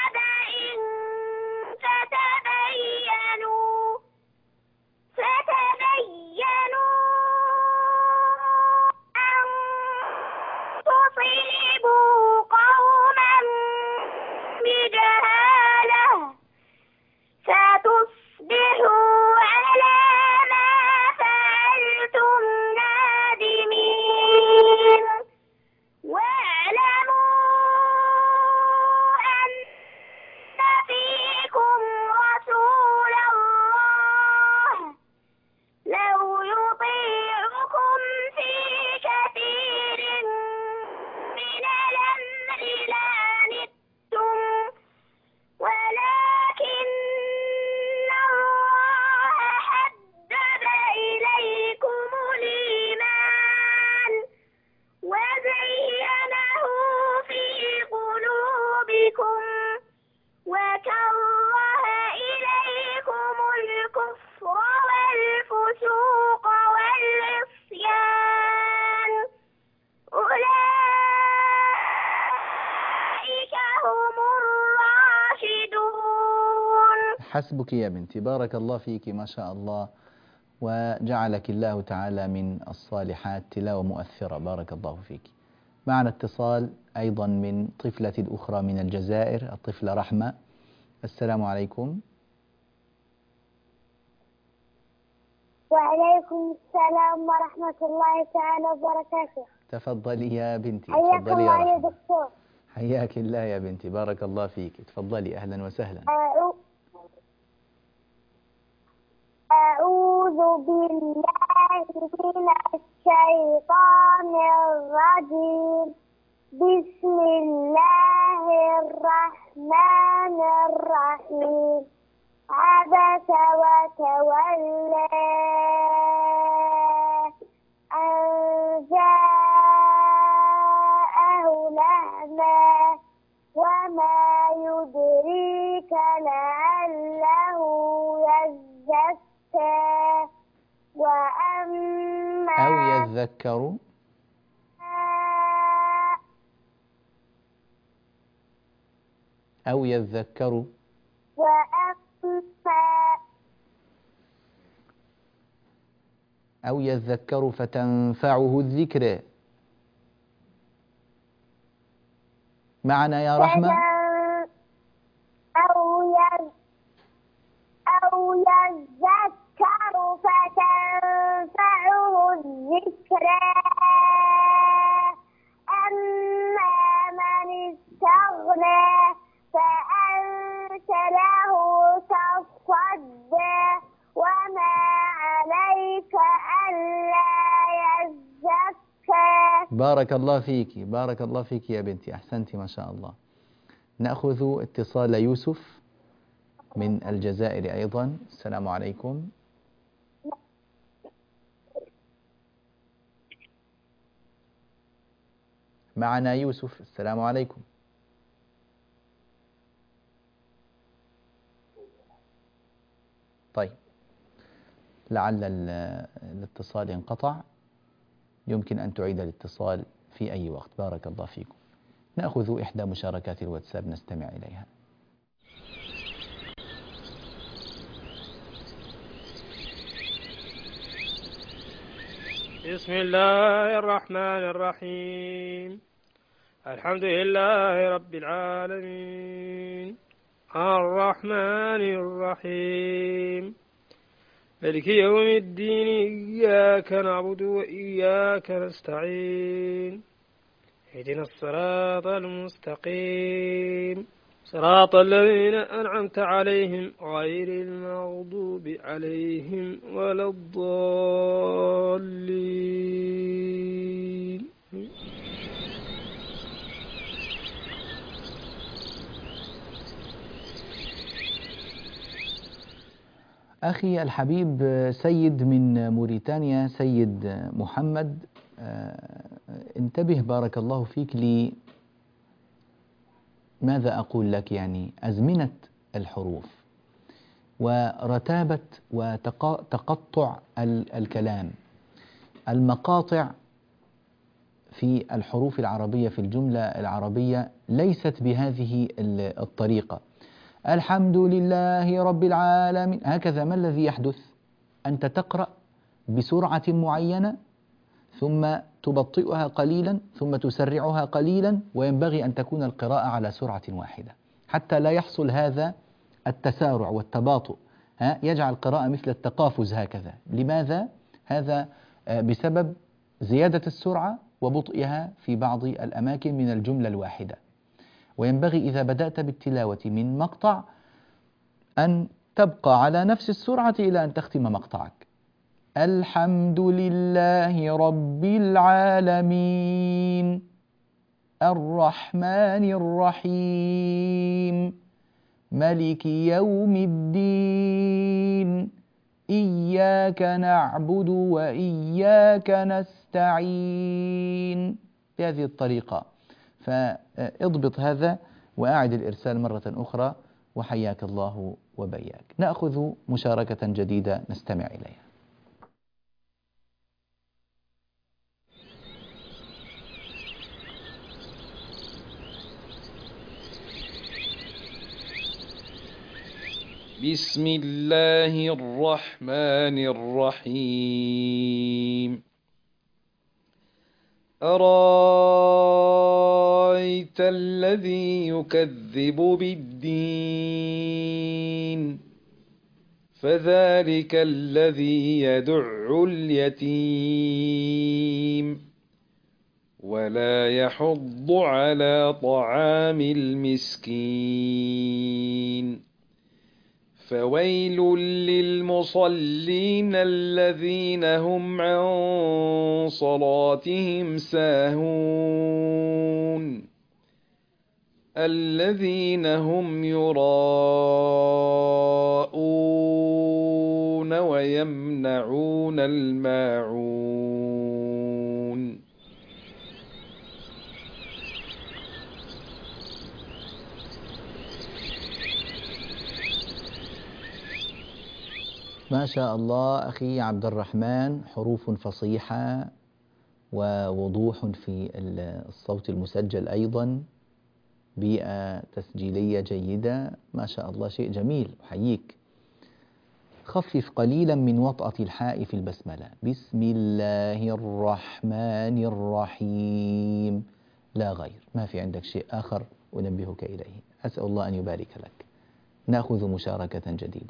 حسبك يا بنتي، بارك الله فيك ما شاء الله، وجعلك الله تعالى من الصالحات، تلاوة مؤثرة، بارك الله فيك. معنا اتصال أيضا من طفلة أخرى من الجزائر، الطفلة رحمة. السلام عليكم. وعليكم السلام ورحمة الله تعالى وبركاته. تفضلي يا بنتي. حياك تفضلي يا الله يا رحمة. دكتور. حياك الله يا بنتي، بارك الله فيك. تفضلي، أهلا وسهلا. أعو- أعوذ بالله من الشيطان الرجيم. بسم الله الرحمن الرحيم. عبس وتولى أن جاءه الأعمى وما يدريك لعله يزكى وأما أو يذكر أو يذكر وأما أو يذكر فتنفعه الذكر. معنا يا رحمة. فتن- أو يز أو يذكر فتنفعه الذكرى أما من استغنى فأنت له تصدى وما عليك ألا يزكى. بارك الله فيك، بارك الله فيك يا بنتي، أحسنت ما شاء الله. نأخذ اتصال يوسف من الجزائر أيضا. السلام عليكم. معنا يوسف. السلام عليكم. طيب، لعل ال- الاتصال انقطع، يمكن أن تعيد الاتصال في أي وقت. بارك الله فيكم. نأخذ إحدى مشاركات الواتساب نستمع إليها. بسم الله الرحمن الرحيم. الحمد لله رب العالمين الرحمن الرحيم مالك يوم الدين. إياك نعبد وإياك نستعين. اهدنا الصراط المستقيم صراط الذين أنعمت عليهم غير المغضوب عليهم ولا الضالين. أخي الحبيب سيد من موريتانيا، سيد محمد، انتبه بارك الله فيك لي ماذا أقول لك. يعني أزمنة الحروف ورتابة وتقطع الكلام، المقاطع في الحروف العربية في الجملة العربية ليست بهذه الطريقة. الحمد لله رب العالمين هكذا. ما الذي يحدث؟ أنت تقرأ بسرعة معينة ثم تبطئها قليلا ثم تسرعها قليلا، وينبغي أن تكون القراءة على سرعة واحدة حتى لا يحصل هذا التسارع والتباطؤ، ها يجعل القراءة مثل التقافز هكذا. لماذا؟ هذا بسبب زيادة السرعة وبطئها في بعض الأماكن من الجملة الواحدة. وينبغي إذا بدأت بالتلاوة من مقطع أن تبقى على نفس السرعة إلى أن تختم مقطعك. الحمد لله رب العالمين الرحمن الرحيم مالك يوم الدين إياك نعبد وإياك نستعين، بهذه الطريقة. فاضبط هذا وأعد الإرسال مرة أخرى، وحياك الله وبياك. نأخذ مشاركة جديدة نستمع إليها. بسم الله الرحمن الرحيم أرأيت الذي يكذب بالدين فذلك الذي يدع اليتيم ولا يحض على طعام المسكين فويل للمصلين الذين هم عن صلاتهم ساهون الذين هم يراءون ويمنعون الماعون. ما شاء الله أخي عبد الرحمن، حروف فصيحة ووضوح في الصوت المسجل أيضا، بيئة تسجيلية جيدة، ما شاء الله شيء جميل، أحييك. خفف قليلا من وطأة الحاء في البسملة. بسم الله الرحمن الرحيم، لا غير، ما في عندك شيء آخر أنبهك إليه. أسأل الله أن يبارك لك. نأخذ مشاركة جديدة.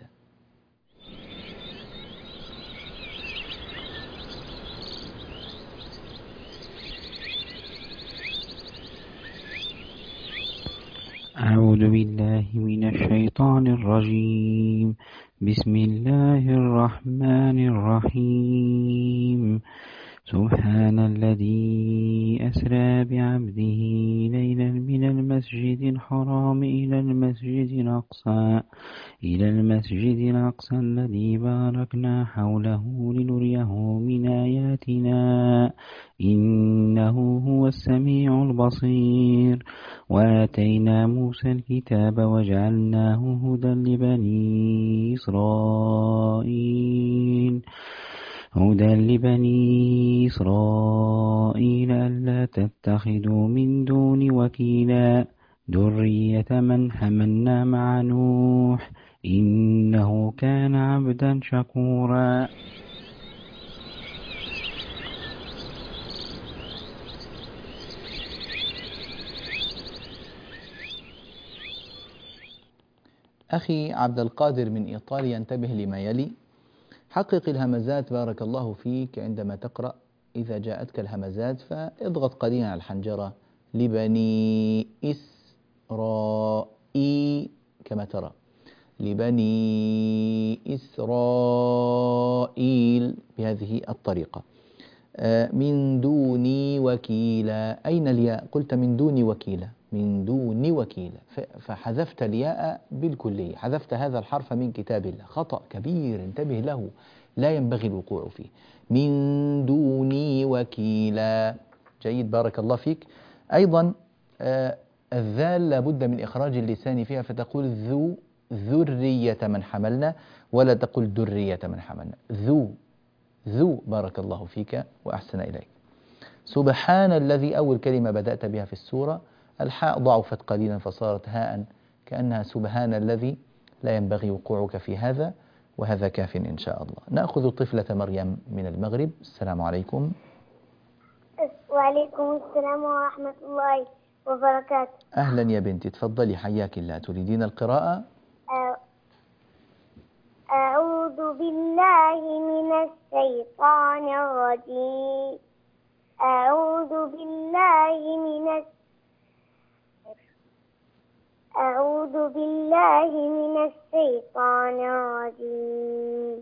أعوذ بالله من الشيطان الرجيم. بسم الله الرحمن الرحيم. سبحان الذي أسرى بعبده ليلا من المسجد الحرام إلى المسجد الأقصى إلى المسجد الأقصى الذي باركنا حوله لنريه من آياتنا إنه هو السميع البصير. وآتينا موسى الكتاب وجعلناه هدى لبني إسرائيل هدى لبني إسرائيل ألا تتخذوا من دون وكيلا ذرية من حملنا مع نوح إنه كان عبدا شكورا. أخي عبد القادر من إيطاليا، انتبه لما يلي. حقق الهمزات بارك الله فيك عندما تقرأ. إذا جاءتك الهمزات فاضغط قليلا على الحنجرة. لبني إسرائيل كما ترى، لبني إسرائيل بهذه الطريقة. من دوني وكيلا، أين الياء؟ قلت من دوني وكيلا، من دون وكيلا، فحذفت الياء بالكلية، حذفت هذا الحرف من كتاب الله، خطأ كبير انتبه له، لا ينبغي الوقوع فيه. من دوني وكيلا، جيد بارك الله فيك. أيضا آه الذال لابد من إخراج اللسان فيها، فتقول ذو ذرية من حملنا، ولا تقول ذرية من حملنا. ذو ذو بارك الله فيك وأحسن إليك. سبحان الذي أول كلمة بدأت بها في السورة، الحاء ضعفت قليلا فصارت هاء كأنها سبحان الذي، لا ينبغي وقوعك في هذا، وهذا كاف إن شاء الله. نأخذ طفلة مريم من المغرب. السلام عليكم. وعليكم السلام ورحمة الله وبركاته. أهلا يا بنتي، تفضلي حياك الله. تريدين القراءة؟ أعوذ بالله من الشيطان الرجيم. أعوذ بالله من أعوذ بالله من الشيطان الرجيم.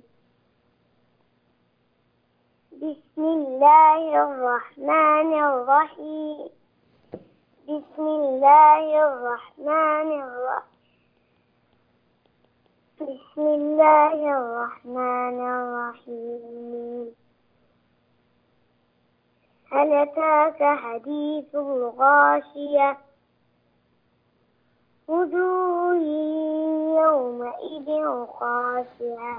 بسم الله الرحمن الرحيم. بسم الله الرحمن الرحيم. بسم الله الرحمن الرحيم. هل أتاك حديث الغاشية؟ وجوه يومئذ خاشعة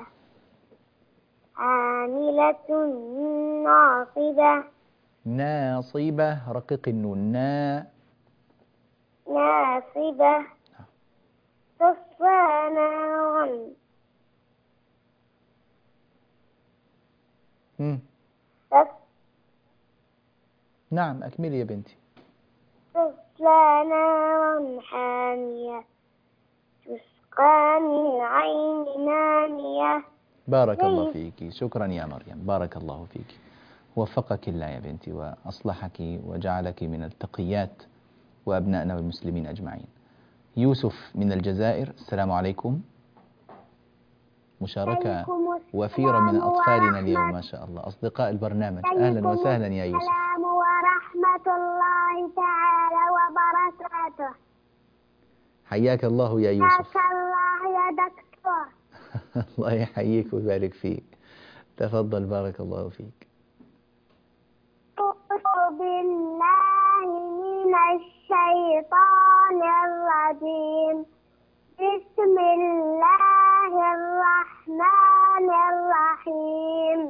عاملة ناصبة ناصبة، رقيق النون، نا ناصبة تصلى نارا مم. تس- نعم أكملي يا بنتي. تصلى نارا حامية تسقى من عين آنية. بارك الله ليس فيك، شكرا يا مريم، بارك الله فيك، وفقك الله يا بنتي وأصلحك وجعلك من التقيات وأبنائنا والمسلمين أجمعين. يوسف من الجزائر، السلام عليكم. مشاركة عليكم وفيرة من السلام أطفالنا اليوم ورحمة ما شاء الله، أصدقاء البرنامج، أهلا عليكم وسهلا يا يوسف. السلام ورحمة الله تعالى وبركاته. حياك الله يا يوسف. حياك الله يا دكتور. الله يحييك ويبارك فيك، تفضل بارك الله فيك. أعوذ بالله من الشيطان الرجيم. بسم الله الرحمن الرحيم.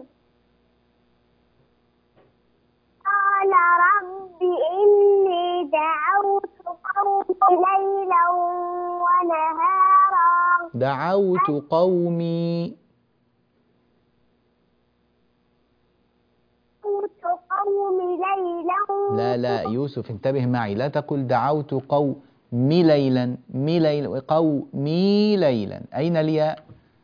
قال رب إني دعوت قومي ليلا ونهارا. دعوت قومي. دعوت قومي ليلا. لا لا يوسف انتبه معي، لا تقل دعوت قومي ليلا، مي ليلا، قومي ليلا، أين الياء؟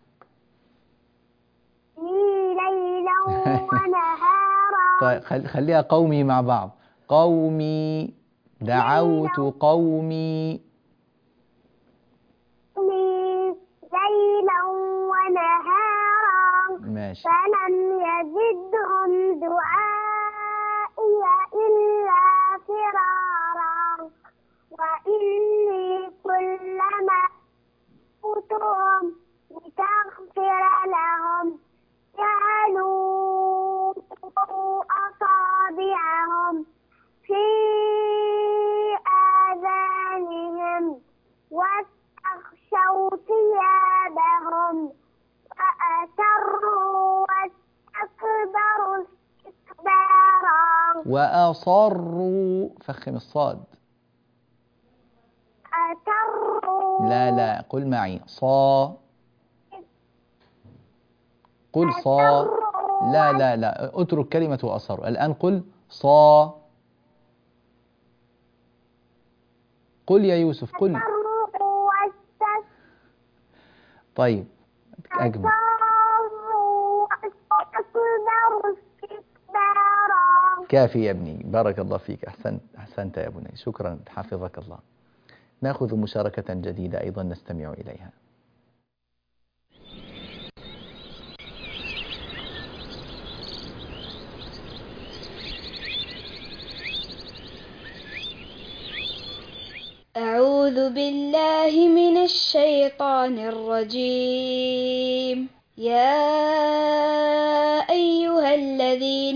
مي ليلا ونهارا. طيب خل- خليها قومي مع بعض، قومي، دعوت قومي. مي ليلا ونهارا. ماشي. فلم يزدهم دعائي إلا فرارا. وإني كلما دعوتهم لتغفر لهم جعلوا أصابعهم في آذانهم واستغشوا ثيابهم وأسروا واستكبروا استكبارا. وأصروا، فخم الصاد. أسروا. لا لا قل معي، صا، قل صا. لا لا لا اترك كلمة وأصر، الآن قل صا. قل يا يوسف قل. أسروا واستكبروا. طيب أجمل. أسروا واستكبروا استكبارا. كافي يا ابني، بارك الله فيك، أحسنت أحسنت يا بني، شكرا حفظك الله. نأخذ مشاركة جديدة أيضا نستمع إليها. أعوذ بالله من الشيطان الرجيم. يا أيها الذين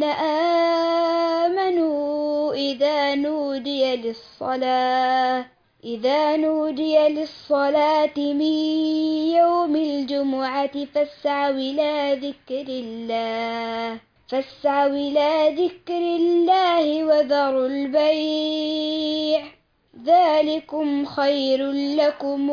آمنوا إذا نودي للصلاة إذا نودي للصلاة من يوم الجمعة فاسعوا إلى ذكر الله فاسعوا إلى ذكر الله وذروا البيع ذلكم خير لكم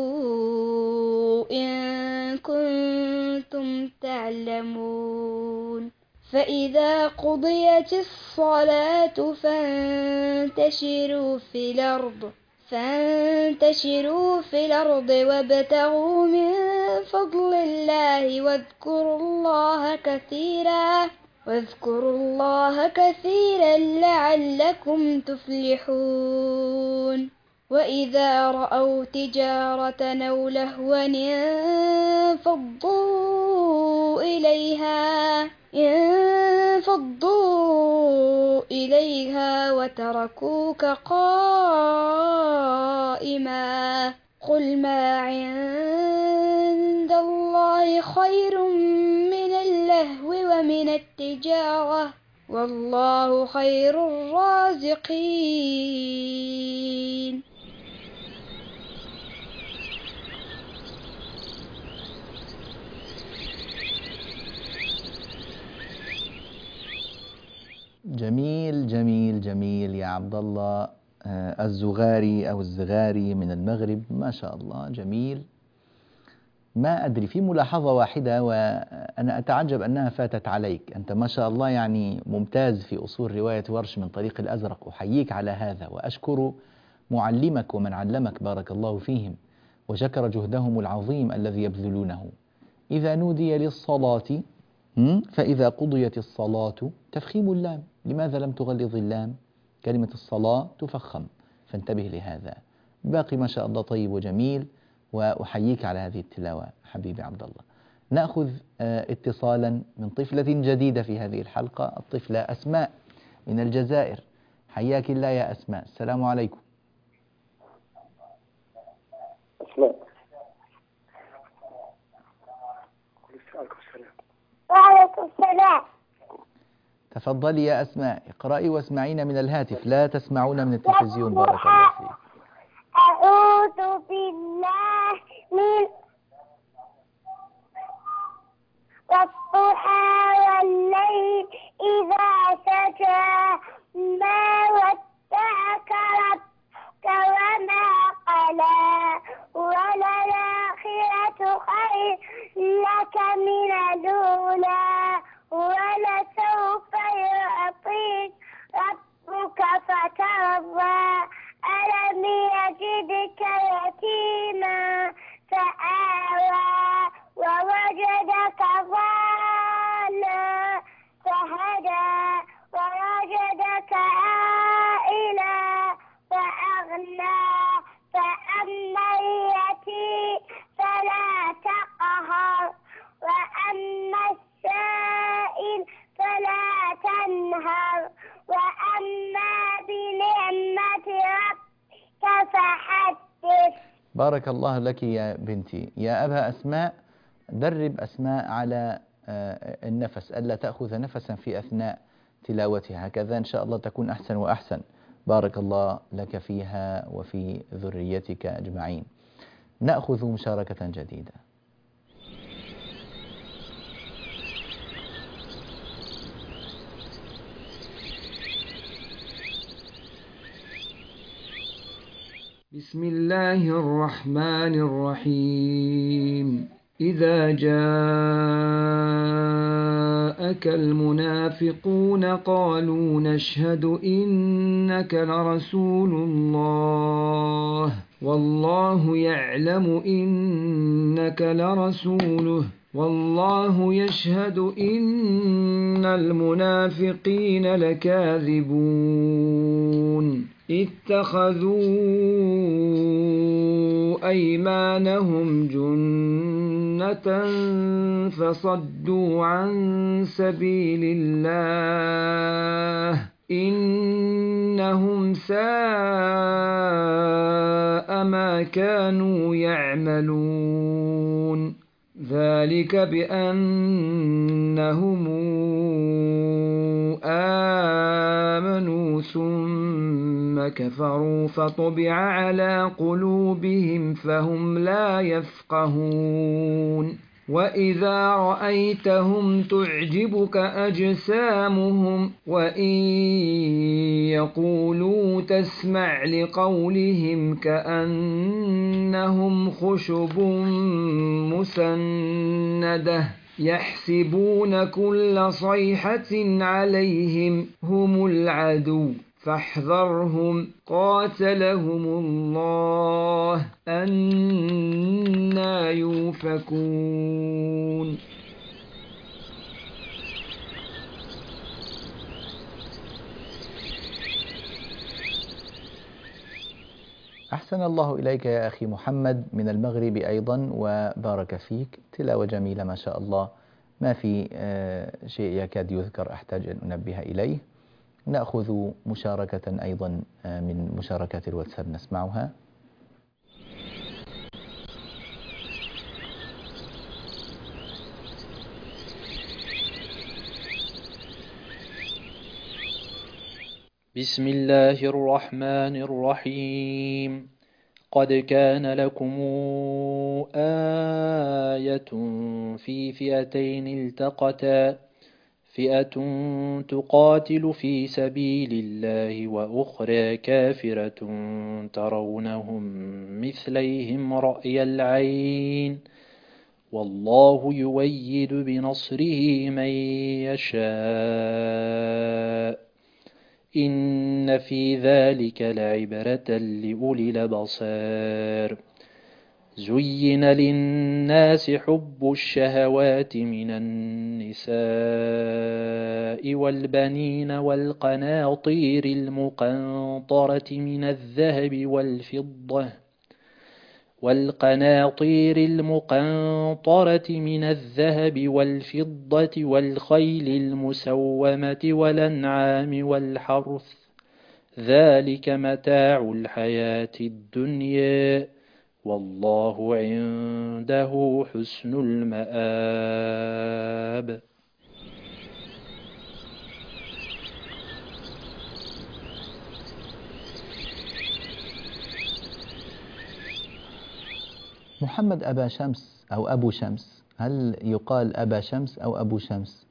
إن كنتم تعلمون. فإذا قضيت الصلاة فانتشروا في الأرض فانتشروا في الأرض وابتغوا من فضل الله واذكروا الله كثيرا واذكروا الله كثيرا لعلكم تفلحون. وإذا رأوا تجارة أو لهوا انفضوا إليها انفضوا إليها وتركوك قائما. قل ما عند الله خير من اللهو ومن التجارة والله خير الرازقين. جميل جميل جميل يا عبد الله الزغاري أو الزغاري من المغرب، ما شاء الله جميل. ما أدري، في ملاحظة واحدة وأنا أتعجب أنها فاتت عليك. أنت ما شاء الله يعني ممتاز في أصول رواية ورش من طريق الأزرق، أحييك على هذا وأشكر معلمك ومن علمك بارك الله فيهم، وشكر جهدهم العظيم الذي يبذلونه. إذا نودي للصلاة فإذا قضيت الصلاة، تفخيم اللام، لماذا لم تغلظ اللام؟ كلمة الصلاة تفخم، فانتبه لهذا. باقي ما شاء الله طيب وجميل، وأحييك على هذه التلاوة حبيبي عبد الله. نأخذ اتصالا من طفلة جديدة في هذه الحلقة، الطفلة أسماء من الجزائر. حياك الله يا أسماء، السلام عليكم. أسماء. وعليكم السلام. تفضلي يا أسماء، اقرأي واسمعينا من الهاتف، لا تسمعون من التلفزيون بارك الله فيك. أعوذ بالله من والضحى والليل إذا سجى ما ودعك ربك وما قلى وللآخرة خير لك من الأولى ولسوف يعطيك ربك فترضى ألم يجدك يتيما فآوى ووجدك ضالا فهدى ووجدك عائلا فأغنى فأما اليتيم فلا تقهر وأما السائل فلا تنهر وأما بنعمة ربك فحدث. بارك الله لك يا بنتي. يا أبا أسماء، درب أسماء على النفس، ألا تأخذ نفسا في أثناء تلاوتها، هكذا إن شاء الله تكون أحسن وأحسن. بارك الله لك فيها وفي ذريتك أجمعين. نأخذ مشاركة جديدة. بسم الله الرحمن الرحيم. إذا جاءك المنافقون قالوا نشهد إنك لرسول الله والله يعلم إنك لرسوله والله يشهد إن المنافقين لكاذبون. اتخذوا أيمانهم جنة فصدوا عن سبيل الله إنهم ساء ما كانوا يعملون. ذلك بأنهم آمنوا ثم كفروا فطبع على قلوبهم فهم لا يفقهون. وإذا رأيتهم تعجبك أجسامهم وإن يقولوا تسمع لقولهم كأنهم خشب مسندة يحسبون كل صيحة عليهم هم العدو فاحذرهم قاتلهم الله أنى يؤفكون. أحسن الله إليك يا أخي محمد من المغرب أيضا وبارك فيك. تلاوة جميلة ما شاء الله، ما في شيء يكاد يذكر أحتاج أن أنبه إليه. نأخذ مشاركة أيضا من مشاركات الواتساب نسمعها. بسم الله الرحمن الرحيم. قد كان لكم آية في فئتين التقتا فئة تقاتل في سبيل الله وأخرى كافرة ترونهم مثليهم رأي العين والله يؤيد بنصره من يشاء إن في ذلك لعبرة لأولي الأبصار زين للناس حب الشهوات من النساء والبنين والقناطير المقنطرة من الذهب والفضة والقناطير المقنطرة من الذهب والفضة والخيل المسومة والأنعام والحرث ذلك متاع الحياة الدنيا والله عنده حسن المآب. محمد أبا شمس أو أبو شمس، هل يقال أبا شمس أو أبو شمس؟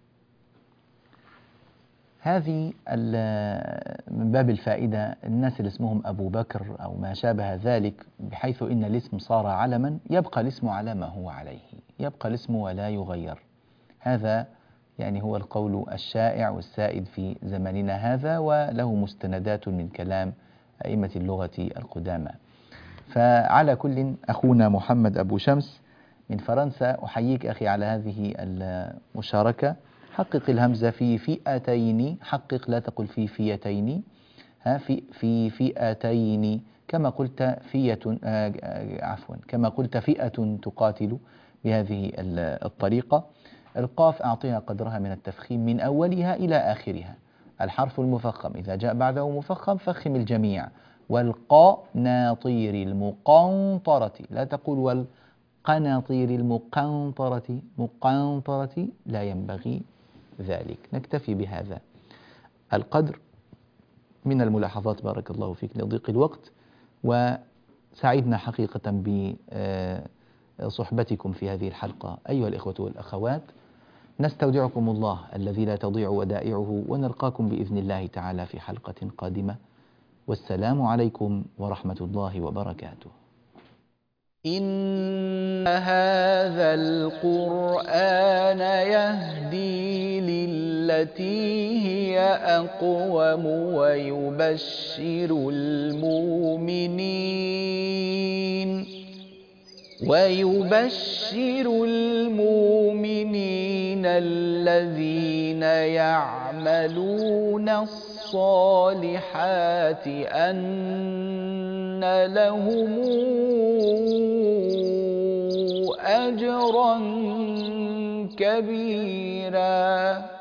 هذه من باب الفائدة، الناس اللي اسمهم أبو بكر أو ما شابه ذلك، بحيث إن الاسم صار علما يبقى الاسم على ما هو عليه، يبقى الاسم ولا يغير. هذا يعني هو القول الشائع والسائد في زماننا هذا، وله مستندات من كلام أئمة اللغة القدامى. فعلى كل، أخونا محمد أبو شمس من فرنسا، أحييك أخي على هذه المشاركة. حقق الهمزة في فئتين، حقق لا تقل في فئتين، ها في في فئتين كما قلت فئة، عفوا كما قلت فئة تقاتل بهذه الطريقة. القاف أعطيها قدرها من التفخيم من أولها إلى آخرها. الحرف المفخم إذا جاء بعده مفخم فخم الجميع. والقاء ناطير المقنطرة، لا تقول والقناطير المقنطرة، مقنطرة لا ينبغي ذلك. نكتفي بهذا القدر من الملاحظات بارك الله فيك لضيق الوقت، وسعدنا حقيقة بصحبتكم في هذه الحلقة أيها الإخوة والأخوات. نستودعكم الله الذي لا تضيع ودائعه، ونلقاكم بإذن الله تعالى في حلقة قادمة، والسلام عليكم ورحمة الله وبركاته. إن هذا القرآن يهدي للتي هي أقوم ويبشر المؤمنين ويبشر المؤمنين الذين يعملون الصالحات أن لهم أجرا كبيرا.